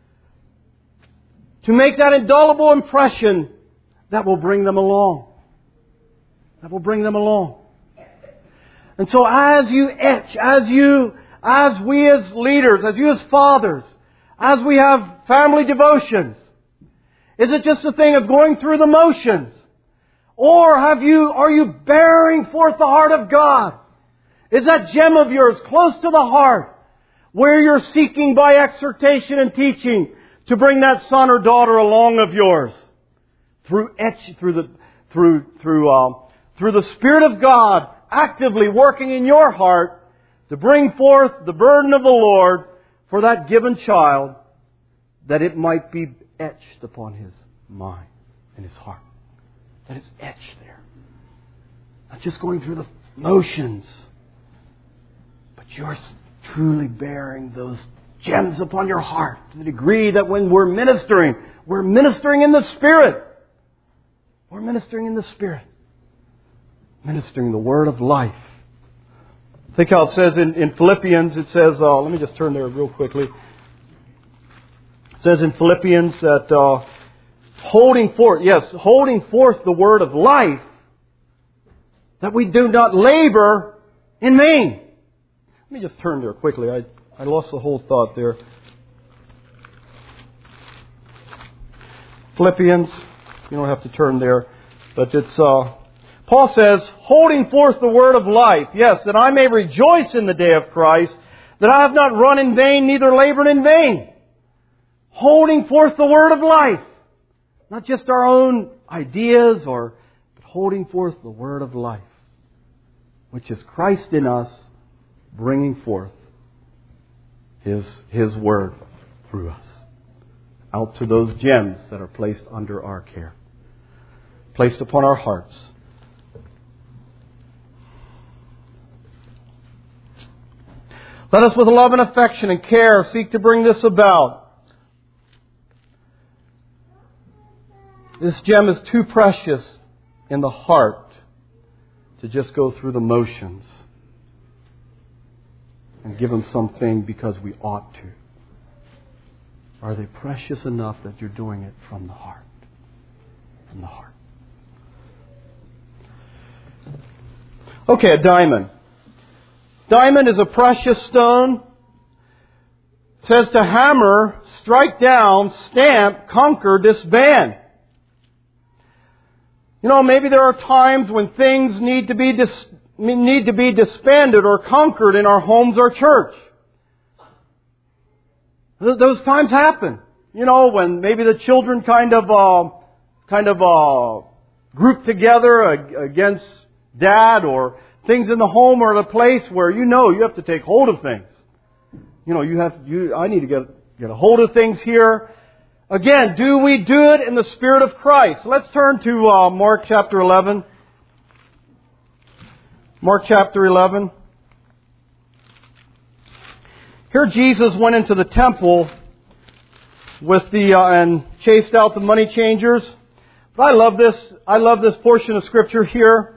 S1: To make that indelible impression that will bring them along. That will bring them along. And so as you etch, as you, as we as leaders, as you as fathers, as we have family devotions, is it just a thing of going through the motions? Or have you, are you bearing forth the heart of God? Is that gem of yours close to the heart, where you're seeking by exhortation and teaching to bring that son or daughter along of yours? Through etch, through the, through, through, uh, through the Spirit of God actively working in your heart to bring forth the burden of the Lord for that given child, that it might be etched upon his mind and his heart. That it's etched there. Not just going through the motions, but you're truly bearing those gems upon your heart to the degree that when we're ministering, we're ministering in the Spirit. We're ministering in the Spirit. Ministering the word of life. Think how it says in, in Philippians, it says, uh, let me just turn there real quickly. It says in Philippians that uh, holding forth, yes, holding forth the word of life, that we do not labor in vain. Let me just turn there quickly. I, I lost the whole thought there. Philippians, you don't have to turn there, but it's, uh, Paul says, holding forth the word of life, yes, that I may rejoice in the day of Christ, that I have not run in vain, neither labored in vain. Holding forth the word of life. Not just our own ideas, or but holding forth the word of life, which is Christ in us, bringing forth His, His word through us, out to those gems that are placed under our care, placed upon our hearts. Let us with love and affection and care seek to bring this about. This gem is too precious in the heart to just go through the motions and give them something because we ought to. Are they precious enough that you're doing it from the heart? From the heart. Okay, a diamond. Diamond is a precious stone. It says to hammer, strike down, stamp, conquer, disband. You know, maybe there are times when things need to be dis- need to be disbanded or conquered in our homes or church. Th- those times happen. You know, when maybe the children kind of uh, kind of uh, group together against dad, or things in the home or at a place where you know you have to take hold of things. You know, you have you. I need to get get a hold of things here. Again, do we do it in the Spirit of Christ? Let's turn to uh, Mark chapter eleven. Mark chapter eleven. Here Jesus went into the temple with the uh, and chased out the money changers. But I love this. I love this portion of Scripture here.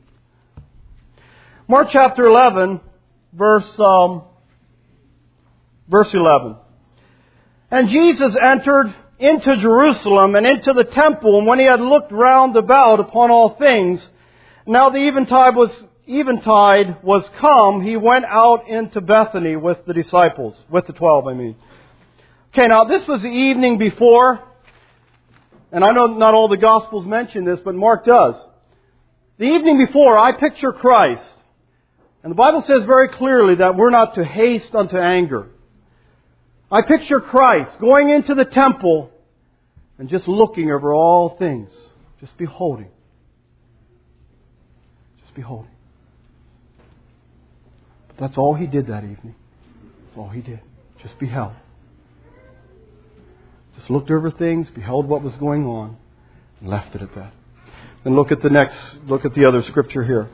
S1: Mark chapter eleven, verse um, verse eleven. And Jesus entered into Jerusalem and into the temple, and when he had looked round about upon all things, now the eventide was eventide was come, he went out into Bethany with the disciples, with the twelve, I mean. Okay, now this was the evening before, and I know not all the Gospels mention this, but Mark does. The evening before, I picture Christ. And the Bible says very clearly that we're not to haste unto anger. I picture Christ going into the temple and just looking over all things. Just beholding. Just beholding. But that's all He did that evening. That's all He did. Just beheld. Just looked over things, beheld what was going on, and left it at that. And look at the next, look at the other scripture here.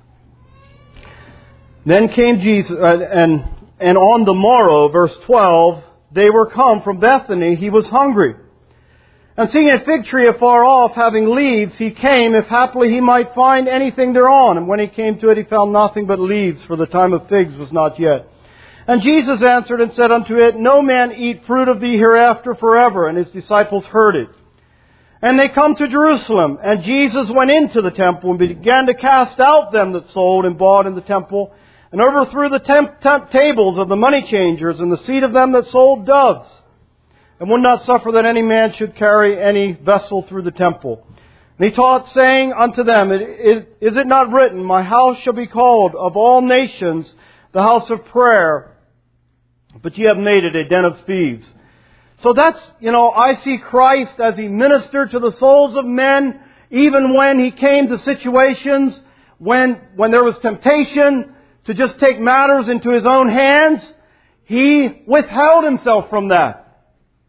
S1: Then came Jesus, uh, and and on the morrow, verse twelve, they were come from Bethany. He was hungry. And seeing a fig tree afar off, having leaves, he came, if haply he might find anything thereon. And when he came to it, he found nothing but leaves, for the time of figs was not yet. And Jesus answered and said unto it, No man eat fruit of thee hereafter forever. And his disciples heard it. And they come to Jerusalem, and Jesus went into the temple and began to cast out them that sold and bought in the temple, and overthrew the temp- temp- tables of the money changers and the seat of them that sold doves, and would not suffer that any man should carry any vessel through the temple. And He taught, saying unto them, Is it not written, My house shall be called of all nations the house of prayer, but ye have made it a den of thieves. So that's, you know, I see Christ as He ministered to the souls of men, even when He came to situations when, when there was temptation to just take matters into His own hands. He withheld Himself from that.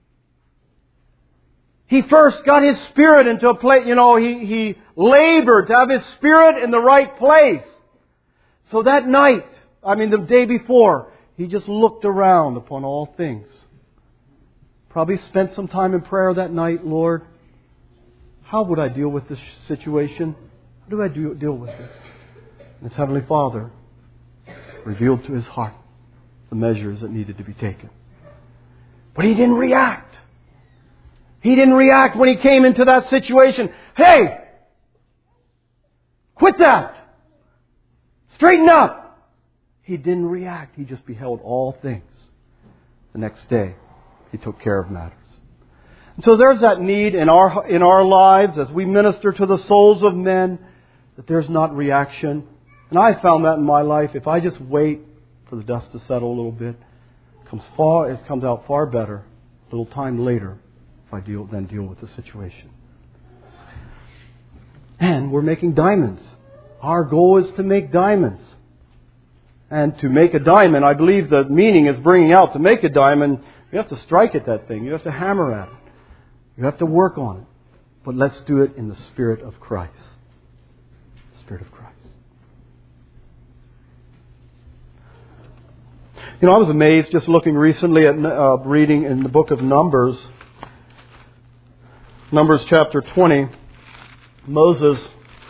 S1: He first got His Spirit into a place, you know, He, he labored to have His Spirit in the right place. So that night, I mean the day before, He just looked around upon all things. Probably spent some time in prayer that night. Lord, how would I deal with this situation? How do I do, deal with it? And His Heavenly Father revealed to His heart the measures that needed to be taken. But He didn't react. He didn't react when He came into that situation. Hey! Quit that! Straighten up! He didn't react. He just beheld all things. The next day, He took care of matters. And so there's that need in our in our lives as we minister to the souls of men, that there's not reaction. And I found that in my life. If I just wait for the dust to settle a little bit, it comes far it comes out far better a little time later if I deal then deal with the situation. And we're making diamonds. Our goal is to make diamonds. And to make a diamond, I believe the meaning is bringing out to make a diamond. You have to strike at that thing. You have to hammer at it. You have to work on it. But let's do it in the Spirit of Christ. The Spirit of Christ. You know, I was amazed just looking recently at uh, reading in the book of Numbers. Numbers chapter twenty. Moses.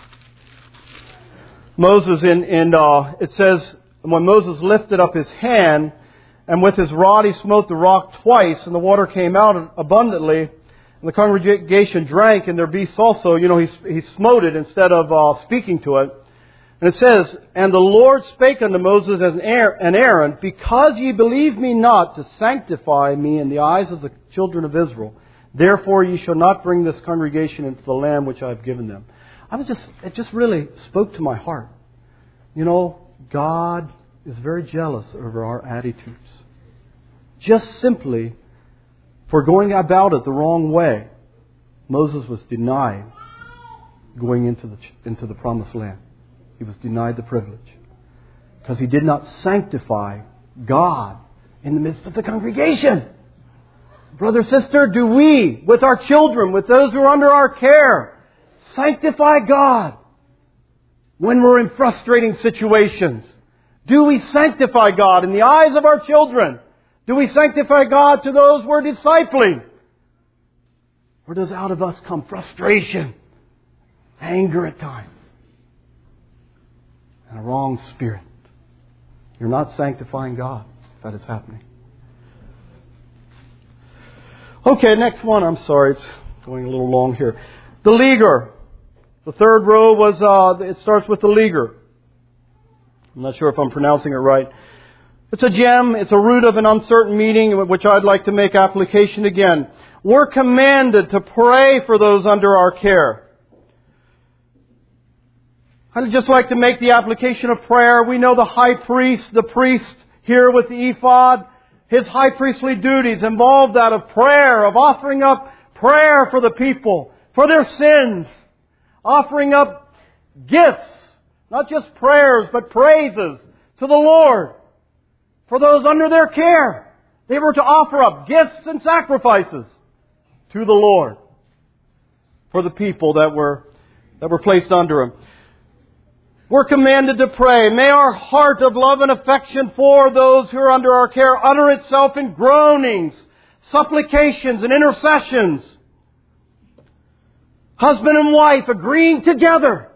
S1: Moses in, in uh, it says, when Moses lifted up his hand, and with his rod he smote the rock twice, and the water came out abundantly. And the congregation drank, and their beasts also. You know, he, he smote it instead of uh, speaking to it. And it says, And the Lord spake unto Moses and Aaron, Because ye believe me not to sanctify me in the eyes of the children of Israel, therefore ye shall not bring this congregation into the land which I have given them. I was just, it just really spoke to my heart. You know, God is very jealous over our attitudes. Just simply for going about it the wrong way, Moses was denied going into the into the promised land. He was denied the privilege because he did not sanctify God in the midst of the congregation. Brother, sister, do we, with our children, with those who are under our care, sanctify God when we're in frustrating situations? Do we sanctify God in the eyes of our children? Do we sanctify God to those we're discipling? Or does out of us come frustration, anger at times, and a wrong spirit? You're not sanctifying God if that is happening. Okay, next one. I'm sorry, it's going a little long here. The leaguer. The third row was, uh, it starts with the leaguer. I'm not sure if I'm pronouncing it right. It's a gem. It's a root of an uncertain meaning, which I'd like to make application again. We're commanded to pray for those under our care. I'd just like to make the application of prayer. We know the high priest, the priest here with the ephod, his high priestly duties involved that of prayer, of offering up prayer for the people, for their sins, offering up gifts, not just prayers, but praises to the Lord for those under their care. They were to offer up gifts and sacrifices to the Lord for the people that were that were placed under Him. We're commanded to pray. May our heart of love and affection for those who are under our care utter itself in groanings, supplications, and intercessions. Husband and wife agreeing together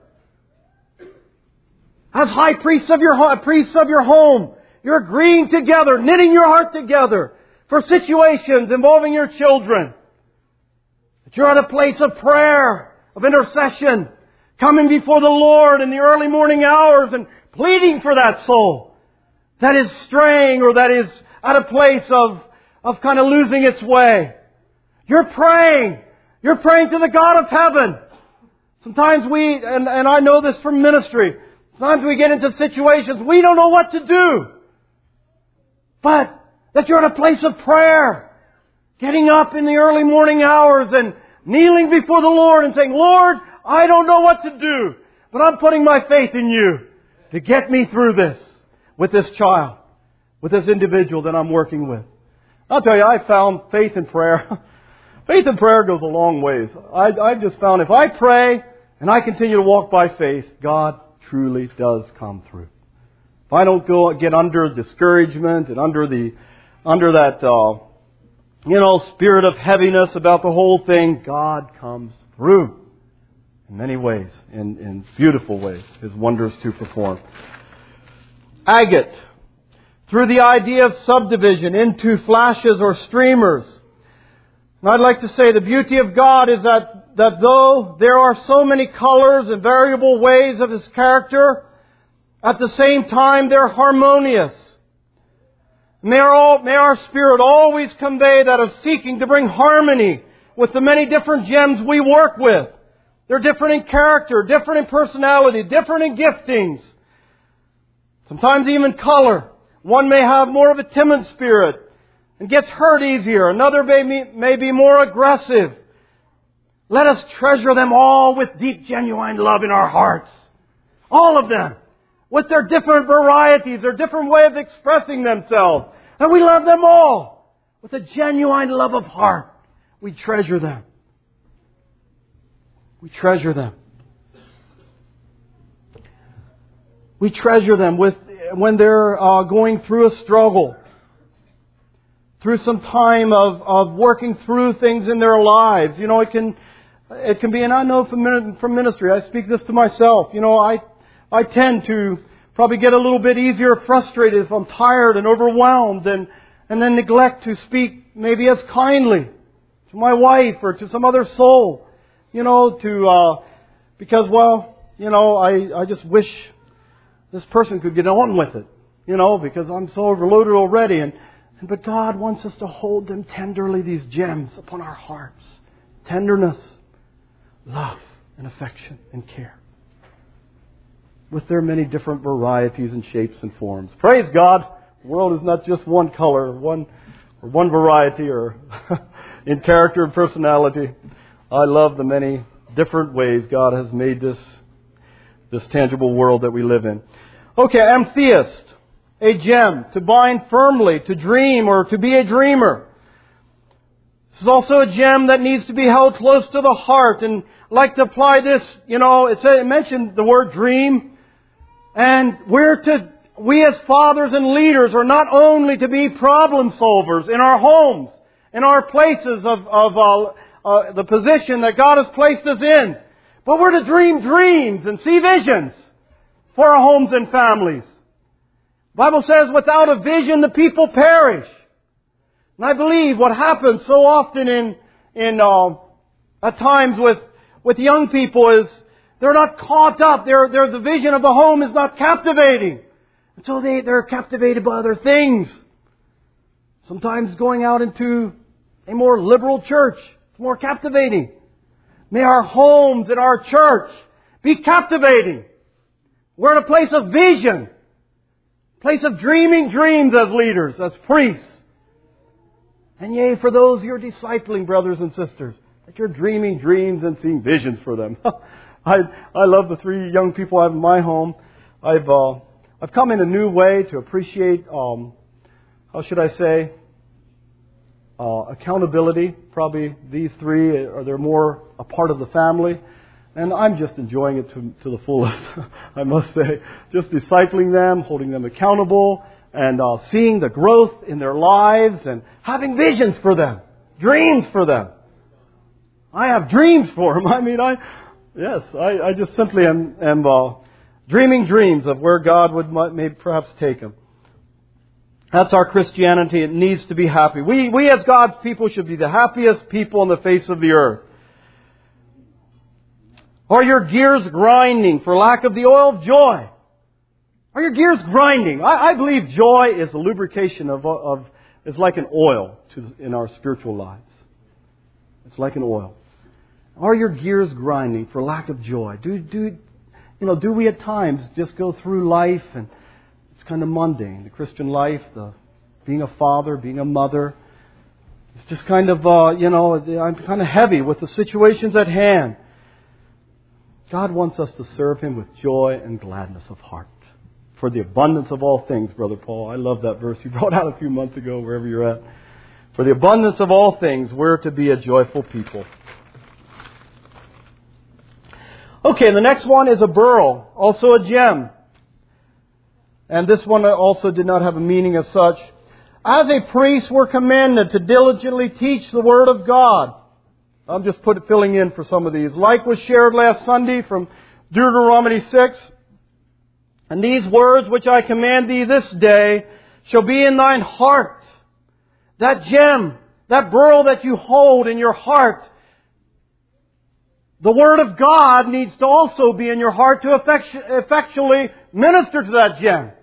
S1: as high priests of your priests of your home. You're agreeing together, knitting your heart together for situations involving your children. That you're at a place of prayer, of intercession, coming before the Lord in the early morning hours and pleading for that soul that is straying or that is at a place of, of kind of losing its way. You're praying. You're praying to the God of heaven. Sometimes we, and, and I know this from ministry, sometimes we get into situations we don't know what to do. But that you're at a place of prayer, getting up in the early morning hours and kneeling before the Lord and saying, Lord, I don't know what to do, but I'm putting my faith in You to get me through this with this child, with this individual that I'm working with. I'll tell you, I found faith in prayer. Faith in prayer goes a long ways. I, I've just found if I pray and I continue to walk by faith, God truly does come through. If I don't go get under discouragement and under the under that uh, you know spirit of heaviness about the whole thing, God comes through. In many ways, in, in beautiful ways, His wonders to perform. Agate, through the idea of subdivision into flashes or streamers. And I'd like to say the beauty of God is that, that though there are so many colors and variable ways of His character, at the same time they're harmonious. May our, may our spirit always convey that of seeking to bring harmony with the many different gems we work with. They're different in character, different in personality, different in giftings. Sometimes even color. One may have more of a timid spirit and gets hurt easier. Another may be, may be more aggressive. Let us treasure them all with deep, genuine love in our hearts. All of them. With their different varieties, their different way of expressing themselves. And we love them all. With a genuine love of heart. We treasure them. We treasure them. We treasure them with when they're uh, going through a struggle, through some time of, of working through things in their lives. You know, it can it can be, and I know from from ministry, I speak this to myself. You know, I I tend to probably get a little bit easier frustrated if I'm tired and overwhelmed, and and then neglect to speak maybe as kindly to my wife or to some other soul. You know, to, uh, because, well, you know, I, I just wish this person could get on with it, you know, because I'm so overloaded already. And, and but God wants us to hold them tenderly, these gems upon our hearts. Tenderness, love, and affection, and care. With their many different varieties and shapes and forms. Praise God! The world is not just one color, one, or one variety, or in character and personality. I love the many different ways God has made this, this tangible world that we live in. Okay, amethyst, a gem, to bind firmly, to dream, or to be a dreamer. This is also a gem that needs to be held close to the heart. And I'd like to apply this, you know, it mentioned the word dream. And we're to, we as fathers and leaders are not only to be problem solvers in our homes, in our places of, of uh, Uh, the position that God has placed us in. But we're to dream dreams and see visions for our homes and families. The Bible says, without a vision, the people perish. And I believe what happens so often in, in uh, at times with, with young people is they're not caught up. They're, they're, the vision of the home is not captivating. And so they, they're captivated by other things. Sometimes going out into a more liberal church. It's more captivating. May our homes and our church be captivating We're in a place of vision. Place of dreaming dreams as leaders, as priests. And yea, for those you're discipling, brothers and sisters, that you're dreaming dreams and seeing visions for them. I I love the three young people I have in my home. I've uh, I've come in a new way to appreciate, um, how should I say, uh, accountability. Probably these three are they're more a part of the family. And I'm just enjoying it to, to the fullest, I must say. Just discipling them, holding them accountable, and uh, seeing the growth in their lives, and having visions for them, dreams for them. I have dreams for them. I mean, I, yes, I, I just simply am, am uh, dreaming dreams of where God would maybe perhaps take them. That's our Christianity. It needs to be happy. We, we as God's people should be the happiest people on the face of the earth. Are your gears grinding for lack of the oil of joy? Are your gears grinding? I, I believe joy is a lubrication of, of is like an oil to, in our spiritual lives. It's like an oil. Are your gears grinding for lack of joy? Do do you know? Do we at times just go through life and it's kind of mundane? The Christian life, the being a father, being a mother, it's just kind of uh, you know. I'm kind of heavy with the situations at hand. God wants us to serve Him with joy and gladness of heart. For the abundance of all things, Brother Paul. I love that verse you brought out a few months ago, wherever you're at. For the abundance of all things, we're to be a joyful people. Okay, the next one is a beryl, also a gem. And this one also did not have a meaning as such. As a priest, we're commanded to diligently teach the Word of God. I'm just put, filling in for some of these. Like was shared last Sunday from Deuteronomy six. And these words which I command thee this day shall be in thine heart. That gem, that beryl that you hold in your heart. The Word of God needs to also be in your heart to effectu- effectually minister to that gem.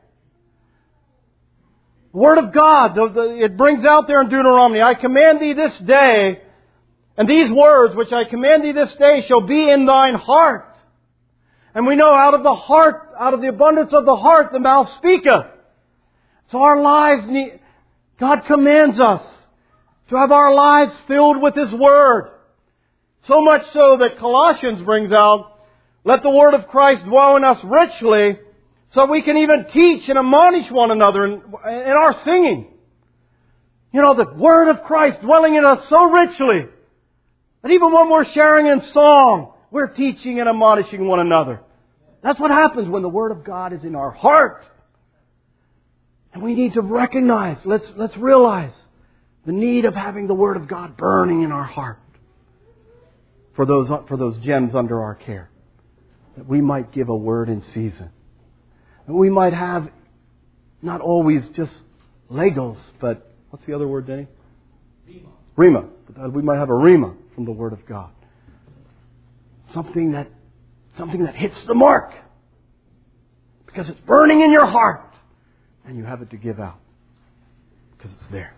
S1: The Word of God, the, the, it brings out there in Deuteronomy, I command thee this day, and these words which I command thee this day shall be in thine heart. And we know out of the heart, out of the abundance of the heart, the mouth speaketh. So our lives need, God commands us to have our lives filled with His Word. So much so that Colossians brings out, let the Word of Christ dwell in us richly, so we can even teach and admonish one another in, in our singing. You know, the Word of Christ dwelling in us so richly, that even when we're sharing in song, we're teaching and admonishing one another. That's what happens when the Word of God is in our heart. And we need to recognize, let's, let's realize the need of having the Word of God burning in our heart for those, for those gems under our care. That we might give a word in season. And we might have not always just Legos, but what's the other word, Denny? Rhema. Rhema. But we might have a Rhema from the Word of God. Something that, something that hits the mark. Because it's burning in your heart. And you have it to give out. Because it's there.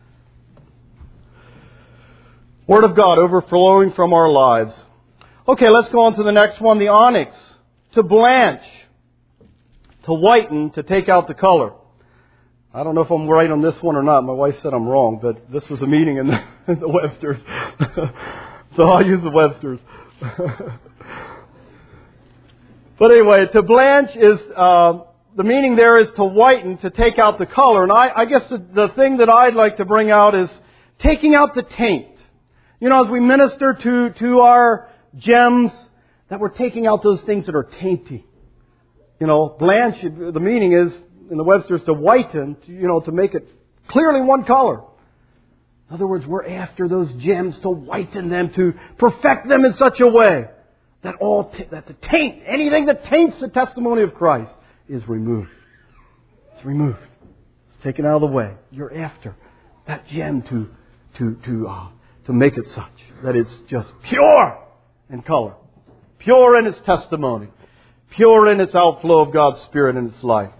S1: Word of God overflowing from our lives. Okay, let's go on to the next one. The onyx. To blanch. To whiten. To take out the color. I don't know if I'm right on this one or not. My wife said I'm wrong, but this was a meeting in the, in the Webster's. So I'll use the Webster's. But anyway, to blanch is, uh, the meaning there is to whiten, to take out the color. And I, I guess the, the thing that I'd like to bring out is taking out the taint. You know, as we minister to, to our gems, that we're taking out those things that are tainty. You know, blanch, the meaning is, in the Webster's, to whiten, to, you know, to make it clearly one color. In other words, we're after those gems to whiten them, to perfect them in such a way that all t- that the taint, anything that taints the testimony of Christ, is removed. It's removed. It's taken out of the way. You're after that gem to to to uh, to make it such that it's just pure in color, pure in its testimony, pure in its outflow of God's Spirit in its life.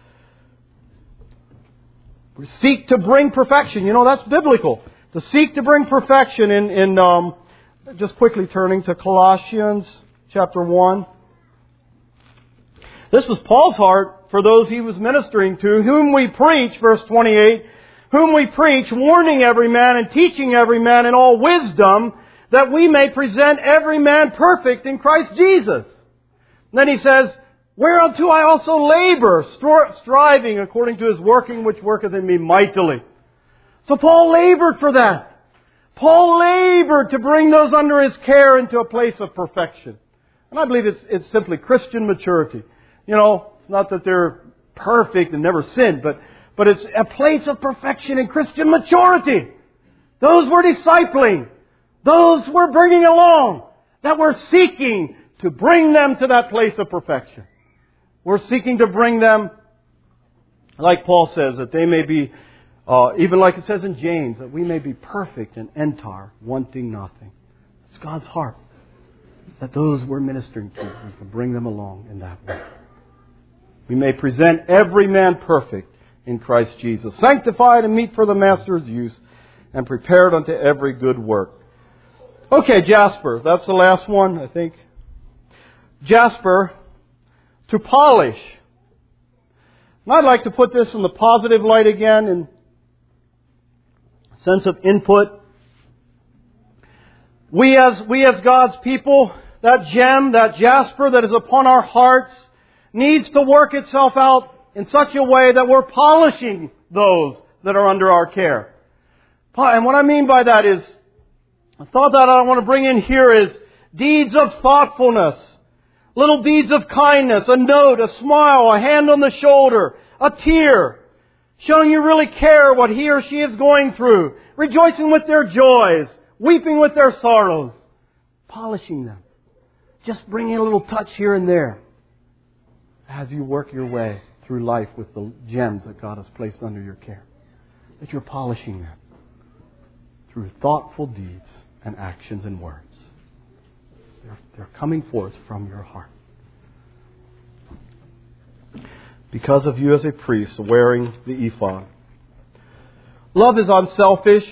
S1: We seek to bring perfection. You know, that's biblical. To seek to bring perfection in, in um, just quickly turning to Colossians chapter one. This was Paul's heart for those he was ministering to, whom we preach, verse twenty-eight, whom we preach, warning every man and teaching every man in all wisdom, that we may present every man perfect in Christ Jesus. And then he says, whereunto I also labor, striving according to His working which worketh in me mightily. So Paul labored for that. Paul labored to bring those under his care into a place of perfection. And I believe it's, it's simply Christian maturity. You know, it's not that they're perfect and never sinned, but, but it's a place of perfection in Christian maturity. Those we're discipling, those we're bringing along, that we're seeking to bring them to that place of perfection. We're seeking to bring them, like Paul says, that they may be, uh, even like it says in James, that we may be perfect and entire, wanting nothing. It's God's heart. That those we're ministering to, we can bring them along in that way. We may present every man perfect in Christ Jesus, sanctified and meet for the Master's use, and prepared unto every good work. Okay, Jasper. That's the last one, I think. Jasper, to polish. And I'd like to put this in the positive light again, in sense of input. We as, we as God's people, that gem, that jasper that is upon our hearts, needs to work itself out in such a way that we're polishing those that are under our care. And what I mean by that is, a thought that I want to bring in here is deeds of thoughtfulness, little deeds of kindness, a note, a smile, a hand on the shoulder, a tear, showing you really care what he or she is going through, rejoicing with their joys, weeping with their sorrows, polishing them. Just bringing a little touch here and there as you work your way through life with the gems that God has placed under your care. That you're polishing them through thoughtful deeds and actions and words. They're, they're coming forth from your heart. Because of you as a priest wearing the ephod. Love is unselfish.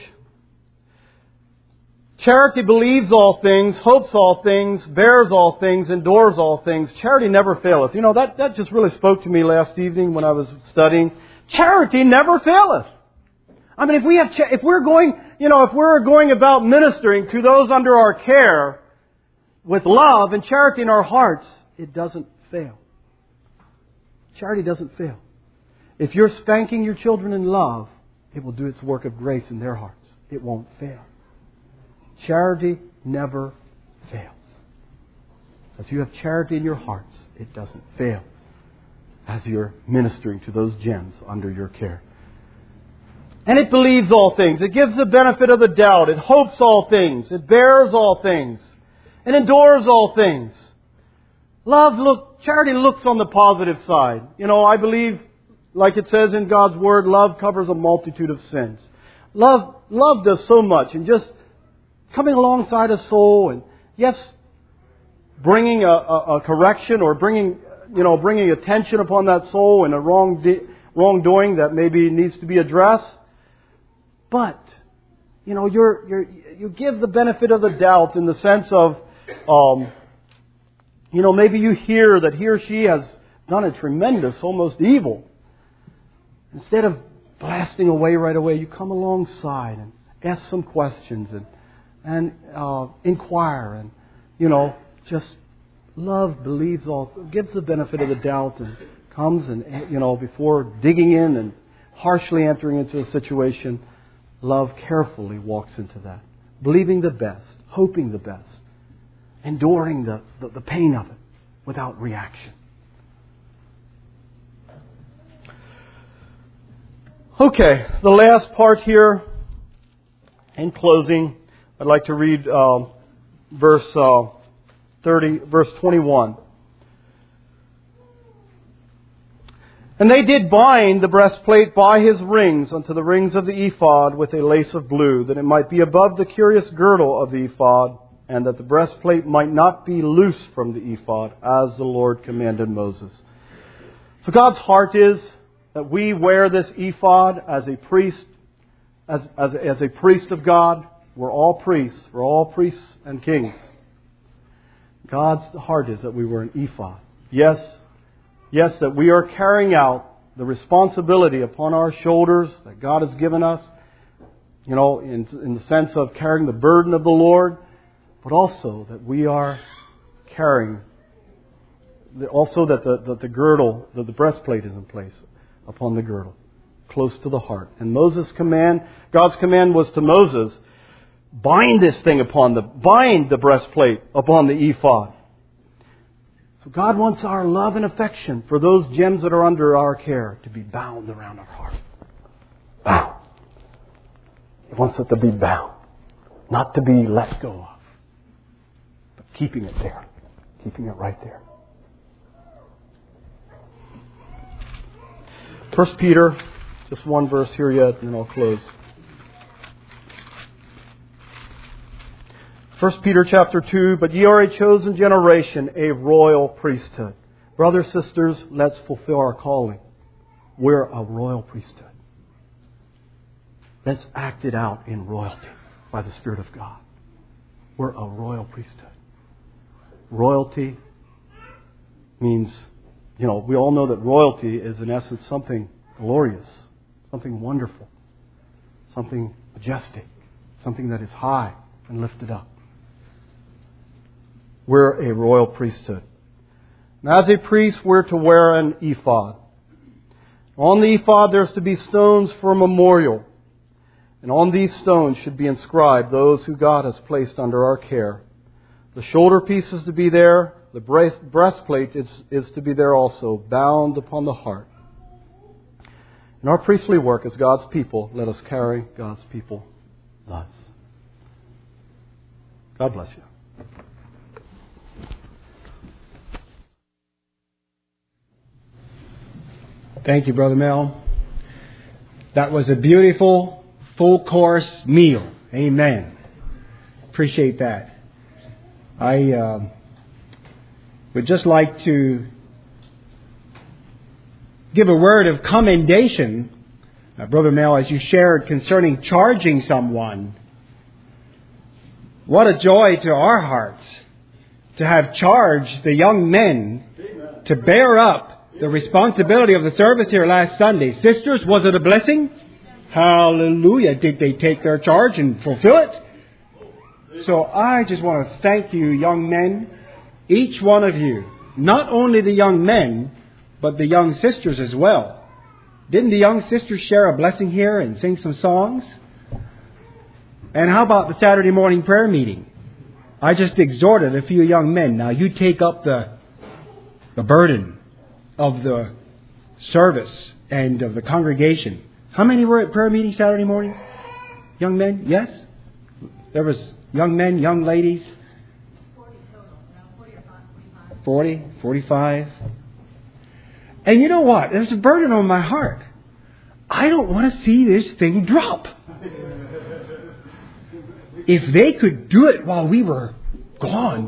S1: Charity believes all things, hopes all things, bears all things, endures all things. Charity never faileth. You know, that, that just really spoke to me last evening when I was studying. Charity never faileth. I mean, if we have, if we're going, you know, if we're going about ministering to those under our care with love and charity in our hearts, it doesn't fail. Charity doesn't fail. If you're spanking your children in love, it will do its work of grace in their hearts. It won't fail. Charity never fails. As you have charity in your hearts, it doesn't fail as you're ministering to those gems under your care. And it believes all things. It gives the benefit of the doubt. It hopes all things. It bears all things. It endures all things. Love, look, charity looks on the positive side. You know, I believe, like it says in God's Word, love covers a multitude of sins. Love, love does so much, and just coming alongside a soul, and yes, bringing a, a, a correction or bringing, you know, bringing attention upon that soul in a wrong de- wrongdoing that maybe needs to be addressed. But, you know, you're, you're, you give the benefit of the doubt in the sense of, um, you know, maybe you hear that he or she has done a tremendous, almost evil. Instead of blasting away right away, you come alongside and ask some questions and and uh, inquire and, you know, just love believes all, gives the benefit of the doubt and comes and, you know, before digging in and harshly entering into a situation, love carefully walks into that. Believing the best, hoping the best, enduring the, the, the pain of it without reaction. Okay, the last part here, in closing, I'd like to read uh, verse uh, thirty, verse twenty-one. And they did bind the breastplate by his rings unto the rings of the ephod with a lace of blue, that it might be above the curious girdle of the ephod, and that the breastplate might not be loose from the ephod, as the Lord commanded Moses. So God's heart is that we wear this ephod as a priest, as, as, as a priest of God. We're all priests. We're all priests and kings. God's heart is that we wear an ephod. Yes, Yes, that we are carrying out the responsibility upon our shoulders that God has given us, you know, in, in the sense of carrying the burden of the Lord, but also that we are carrying, also that the, that the girdle, that the breastplate is in place upon the girdle, close to the heart. And Moses' command, God's command was to Moses, bind this thing upon the, bind the breastplate upon the ephod. So God wants our love and affection for those gems that are under our care to be bound around our heart. Bound. He wants it to be bound. Not to be let go of. But keeping it there. Keeping it right there. First Peter, just one verse here yet, and then I'll close. First Peter chapter two, but ye are a chosen generation, a royal priesthood. Brothers, sisters, let's fulfill our calling. We're a royal priesthood. Let's act it out in royalty by the Spirit of God. We're a royal priesthood. Royalty means, you know, we all know that royalty is in essence something glorious, something wonderful, something majestic, something that is high and lifted up. We're a royal priesthood. Now, as a priest, we're to wear an ephod. On the ephod, there's to be stones for a memorial. And on these stones should be inscribed those who God has placed under our care. The shoulder piece is to be there. The breastplate is, is to be there also, bound upon the heart. In our priestly work as God's people, let us carry God's people thus. God bless you.
S3: Thank you, Brother Mel. That was a beautiful, full-course meal. Amen. Appreciate that. I uh, would just like to give a word of commendation, uh, Brother Mel, as you shared concerning charging someone. What a joy to our hearts to have charged the young men to bear up the responsibility of the service here last Sunday. Sisters, was it a blessing? Hallelujah. Did they take their charge and fulfill it? So I just want to thank you, young men, each one of you, not only the young men, but the young sisters as well. Didn't the young sisters share a blessing here and sing some songs? And how about the Saturday morning prayer meeting? I just exhorted a few young men. Now you take up the, the burden of the service and of the congregation. How many were at prayer meeting Saturday morning? Young men? Yes? There was young men, young ladies? forty total. forty or forty-five. forty, forty-five. And you know what? There's a burden on my heart. I don't want to see this thing drop. If they could do it while we were gone,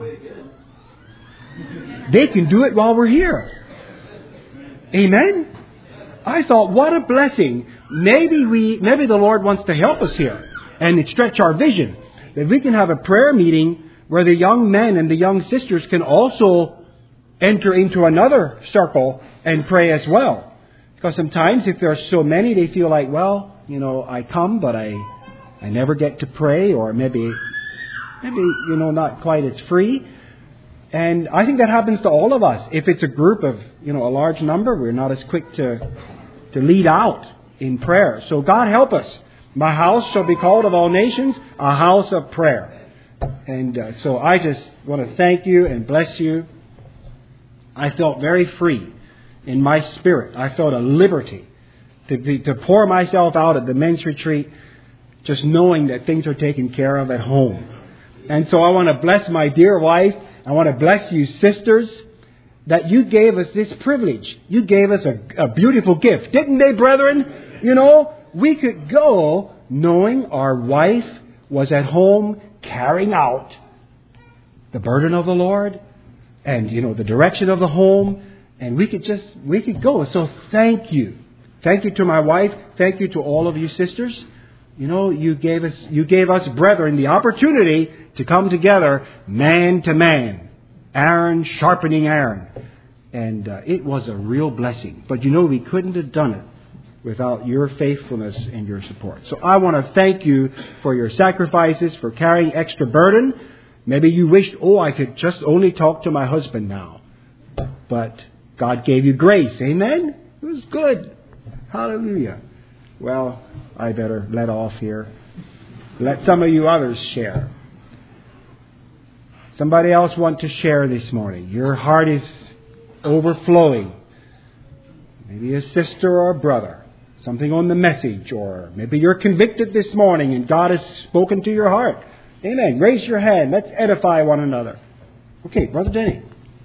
S3: they can do it while we're here. Amen? I thought, what a blessing. Maybe we, maybe the Lord wants to help us here and stretch our vision. That we can have a prayer meeting where the young men and the young sisters can also enter into another circle and pray as well. Because sometimes if there are so many, they feel like, well, you know, I come, but I, I never get to pray, or maybe, maybe, you know, not quite as free. And I think that happens to all of us. If it's a group of, you know, a large number, we're not as quick to to lead out in prayer. So God help us. My house shall be called of all nations a house of prayer. And uh, so I just want to thank you and bless you. I felt very free in my spirit. I felt a liberty to be, to pour myself out at the men's retreat, just knowing that things are taken care of at home. And so I want to bless my dear wife. I want to bless you, sisters, that you gave us this privilege. You gave us a, a beautiful gift. Didn't they, brethren? You know, we could go knowing our wife was at home carrying out the burden of the Lord and, you know, the direction of the home. And we could just, we could go. So thank you. Thank you to my wife. Thank you to all of you sisters. You know, you gave us, you gave us, brethren, the opportunity to come together man to man. Iron sharpening iron. And uh, it was a real blessing. But you know, we couldn't have done it without your faithfulness and your support. So I want to thank you for your sacrifices, for carrying extra burden. Maybe you wished, oh, I could just only talk to my husband now. But God gave you grace. Amen? It was good. Hallelujah. Well, I better let off here. Let some of you others share. Somebody else want to share this morning. Your heart is overflowing. Maybe a sister or a brother. Something on the message. Or maybe you're convicted this morning and God has spoken to your heart. Amen. Raise your hand. Let's edify one another. Okay, Brother Denny.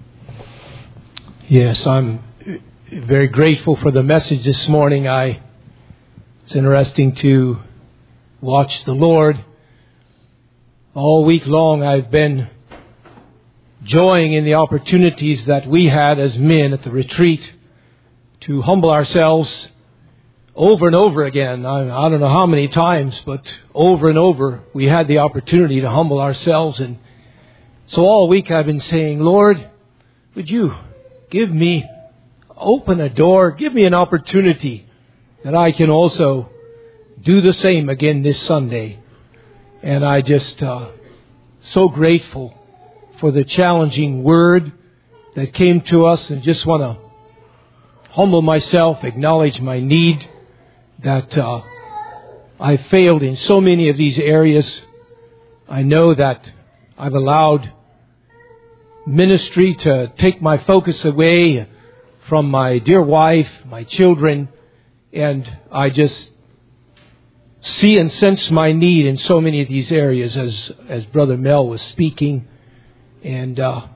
S4: Yes, I'm very grateful for the message this morning. I It's interesting to watch the Lord. All week long I've been joying in the opportunities that we had as men at the retreat to humble ourselves over and over again. I, I don't know how many times, but over and over we had the opportunity to humble ourselves. And so all week I've been saying, Lord, would you give me, open a door, give me an opportunity that I can also do the same again this Sunday. And I just uh, so grateful for the challenging word that came to us, and just want to humble myself, acknowledge my need, that uh, I failed in so many of these areas. I know that I've allowed ministry to take my focus away from my dear wife, my children, and I just see and sense my need in so many of these areas, as as Brother Mel was speaking. And uh,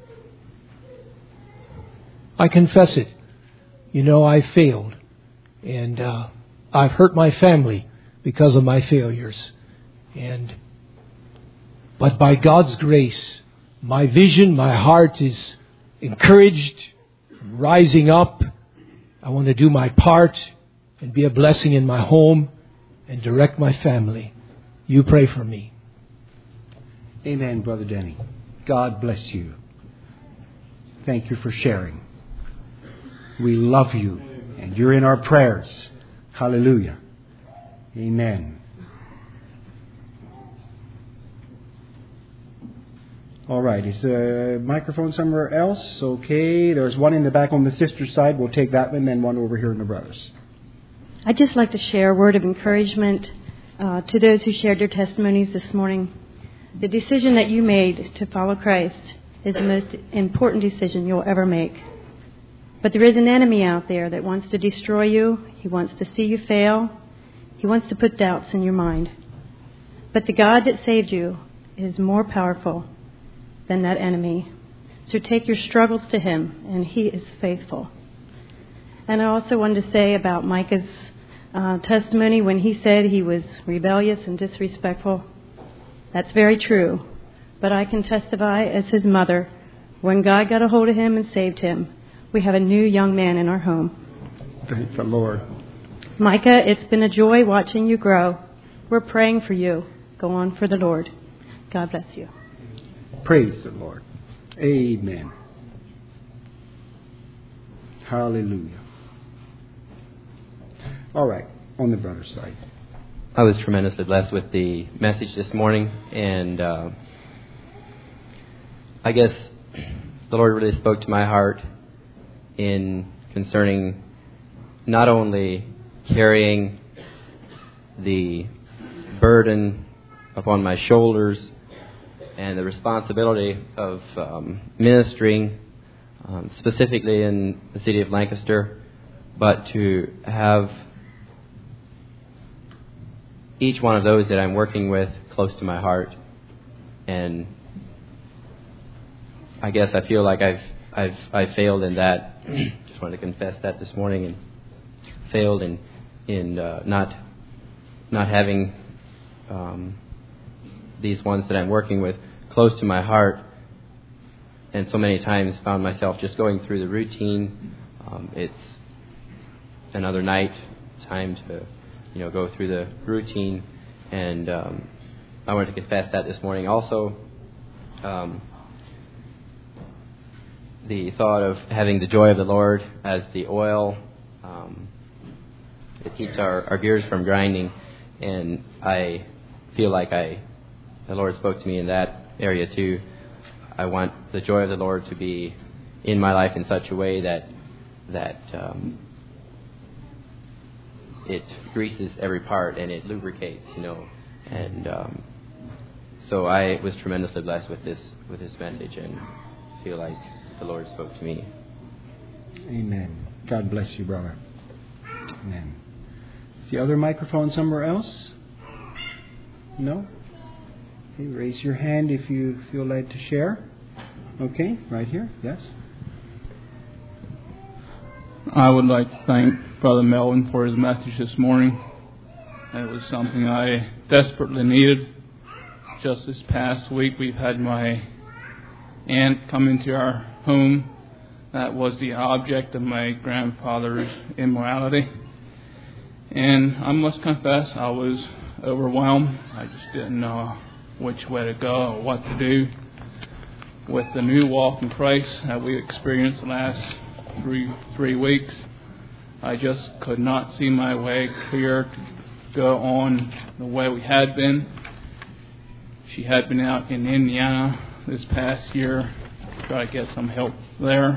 S4: I confess it. You know, I failed. And uh, I've hurt my family because of my failures. And but by God's grace, my vision, my heart is encouraged, rising up. I want to do my part and be a blessing in my home and direct my family. You pray for me.
S3: Amen, Brother Denny. God bless you. Thank you for sharing. We love you, and you're in our prayers. Hallelujah. Amen. All right. Is the microphone somewhere else? Okay. There's one in the back on the sister's side. We'll take that one, and then one over here in the brothers.
S5: I'd just like to share a word of encouragement uh, to those who shared their testimonies this morning. The decision that you made to follow Christ is the most important decision you'll ever make. But there is an enemy out there that wants to destroy you. He wants to see you fail. He wants to put doubts in your mind. But the God that saved you is more powerful than that enemy. So take your struggles to Him, and He is faithful. And I also wanted to say about Micah's uh, testimony when he said he was rebellious and disrespectful. That's very true. But I can testify as his mother, when God got a hold of him and saved him, we have a new young man in our home.
S3: Thank the Lord.
S5: Micah, it's been a joy watching you grow. We're praying for you. Go on for the Lord. God bless you.
S3: Praise the Lord. Amen. Hallelujah. All right, on the brother's side.
S6: I was tremendously blessed with the message this morning, and uh, I guess the Lord really spoke to my heart in concerning not only carrying the burden upon my shoulders and the responsibility of um, ministering um, specifically in the city of Lancaster, but to have each one of those that I'm working with close to my heart. And I guess I feel like I've I've I failed in that. Just wanted to confess that this morning, and failed in in uh, not not having um, these ones that I'm working with close to my heart. And so many times found myself just going through the routine. Um, it's another night, time to you know go through the routine, and um, I wanted to confess that this morning. Also, um, the thought of having the joy of the Lord as the oil. Um, it keeps our, our gears from grinding, and I feel like I, the Lord spoke to me in that area too. I want the joy of the Lord to be in my life in such a way that that um, it greases every part and it lubricates, you know. And um, so I was tremendously blessed with this with this message, and feel like the Lord spoke to me.
S3: Amen. God bless you, brother. Amen. Is the other microphone somewhere else? No? Okay, raise your hand if you feel led to share. Okay, right here. Yes.
S7: I would like to thank Brother Melvin for his message this morning. It was something I desperately needed. Just this past week, we've had my aunt come into our home that was the object of my grandfather's immorality. And I must confess, I was overwhelmed. I just didn't know which way to go or what to do. With the new walk in Christ that we experienced the last three three weeks, I just could not see my way clear to go on the way we had been. She had been out in Indiana this past year to try to get some help there.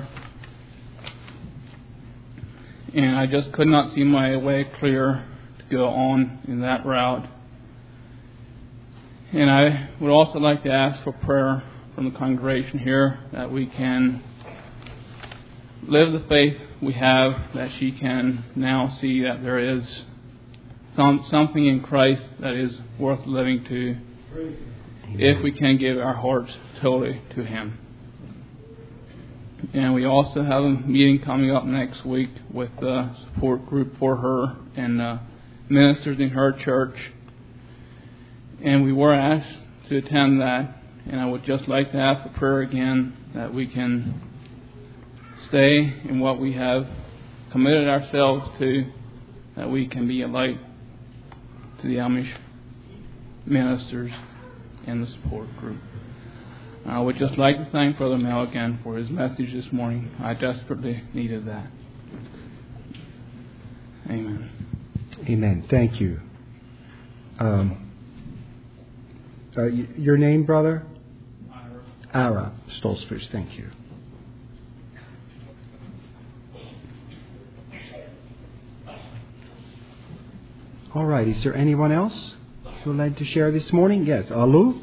S7: And I just could not see my way clear to go on in that route. And I would also like to ask for prayer from the congregation here that we can live the faith we have, that she can now see that there is some, something in Christ that is worth living to, if we can give our hearts totally to Him. And we also have a meeting coming up next week with the support group for her and uh, ministers in her church. And we were asked to attend that. And I would just like to ask for prayer again that we can stay in what we have committed ourselves to, that we can be a light to the Amish ministers and the support group. I would just like to thank Brother Mel again for his message this morning. I desperately needed that. Amen.
S3: Amen. Thank you. Um, uh, y- your name, brother? Ara. Ara Stolzfus. Thank you. All right. Is there anyone else who would like to share this morning? Yes. Alu?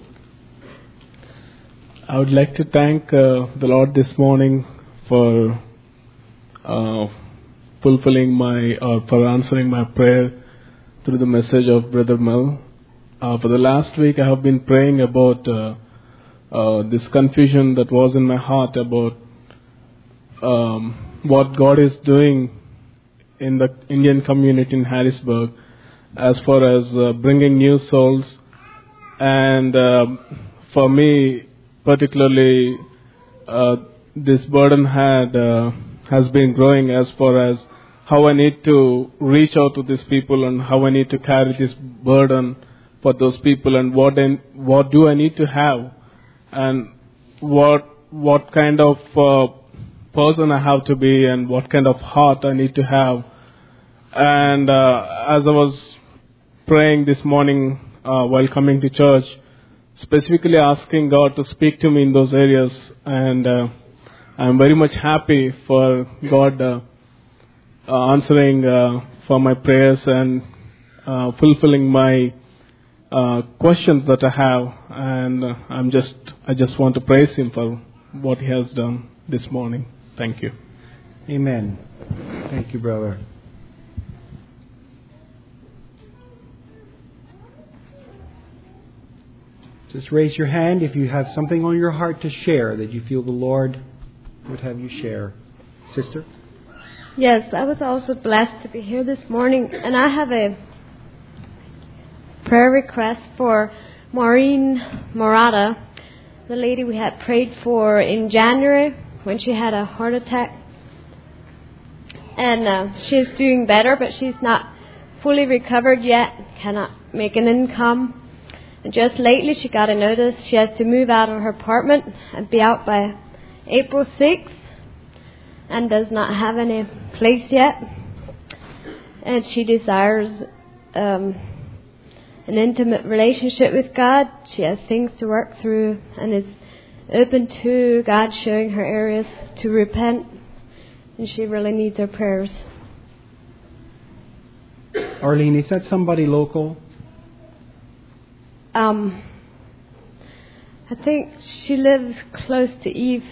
S8: I would like to thank uh, the Lord this morning for uh, fulfilling my, or for answering my prayer through the message of Brother Mel. Uh, for the last week, I have been praying about uh, uh, this confusion that was in my heart about um, what God is doing in the Indian community in Harrisburg as far as uh, bringing new souls. And uh, for me, particularly, uh, this burden had uh, has been growing as far as how I need to reach out to these people and how I need to carry this burden for those people, and what I, what do I need to have, and what what kind of uh, person I have to be, and what kind of heart I need to have. And uh, as I was praying this morning uh, while coming to church, specifically asking God to speak to me in those areas, and uh, I'm very much happy for God uh, uh, answering uh, for my prayers and uh, fulfilling my uh, questions that I have, and uh, I'm just I just want to praise Him for what He has done this morning. Thank you.
S3: Amen. Thank you, brother. Just raise your hand if you have something on your heart to share that you feel the Lord would have you share. Sister?
S9: Yes, I was also blessed to be here this morning, and I have a prayer request for Maureen Morata, the lady we had prayed for in January when she had a heart attack. And uh, she's doing better, but she's not fully recovered yet, cannot make an income. And just lately she got a notice she has to move out of her apartment and be out by April sixth. and does not have any place yet. And she desires um, an intimate relationship with God. She has things to work through and is open to God showing her areas to repent. And she really needs our prayers.
S3: Arlene, is that somebody local?
S9: Um, I think she lives close to Eve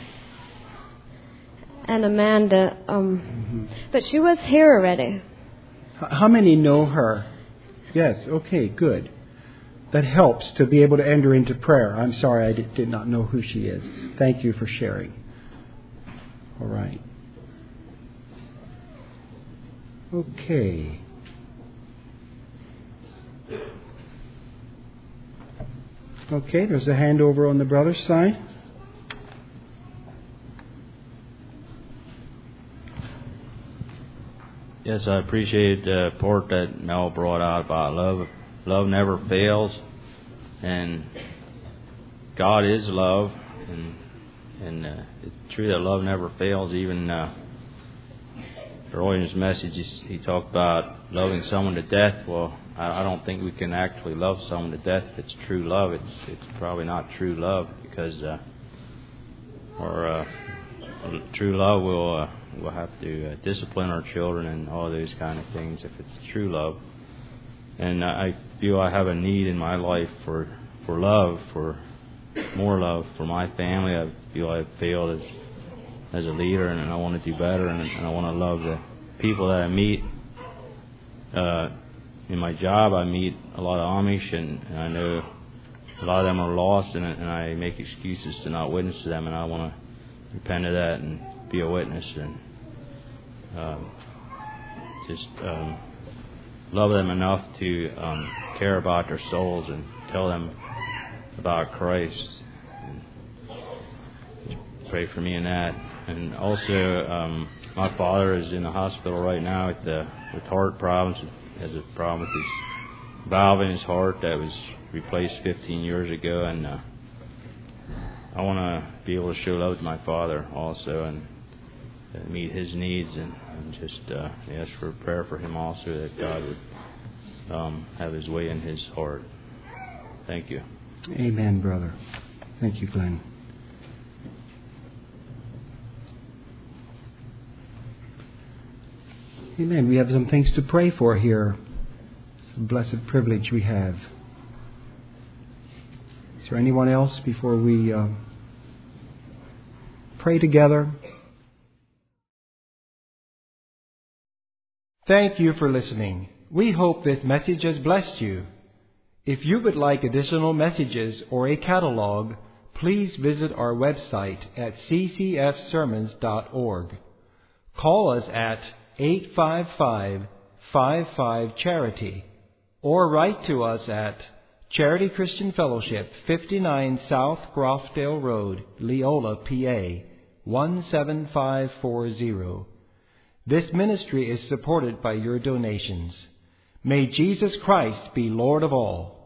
S9: and Amanda, um, mm-hmm. but she was here already.
S3: How many know her? Yes, okay, good. That helps to be able to enter into prayer. I'm sorry I did, did not know who she is. Thank you for sharing. All right. Okay. Okay, there's a hand over on the brother's side.
S10: Yes, I appreciate the part that Mel brought out about love. Love never fails, and God is love, and and uh, it's true that love never fails. Even uh, earlier in his message, he, he talked about loving someone to death. Well, I, I don't think we can actually love someone to death if it's true love. It's it's probably not true love because uh, or uh, true love will. Uh, We'll have to uh, discipline our children and all those kind of things if it's true love. And uh, I feel I have a need in my life for for love, for more love for my family. I feel I've failed as as a leader, and I want to do better, and, and I want to love the people that I meet. Uh, in my job, I meet a lot of Amish, and, and I know a lot of them are lost, and, and I make excuses to not witness to them, and I want to repent of that and be a witness and um, just um, love them enough to um, care about their souls and tell them about Christ. And just pray for me in that. And also, um, my father is in the hospital right now with the with heart problems. He has a problem with his valve in his heart that was replaced fifteen years ago, and uh, I want to be able to show love to my father also and uh, meet his needs, and, and just uh, ask for prayer for him also, that God would um, have his way in his heart. Thank you.
S3: Amen, brother. Thank you, Glenn. Amen. We have some things to pray for here. It's a blessed privilege we have. Is there anyone else before we uh, pray together? Thank you for listening. We hope this message has blessed you. If you would like additional messages or a catalog, please visit our website at c c f sermons dot org. Call us at eight five five, five five, charity or write to us at Charity Christian Fellowship, fifty-nine South Grofdale Road, Leola, P A, one seven five four zero. This ministry is supported by your donations. May Jesus Christ be Lord of all.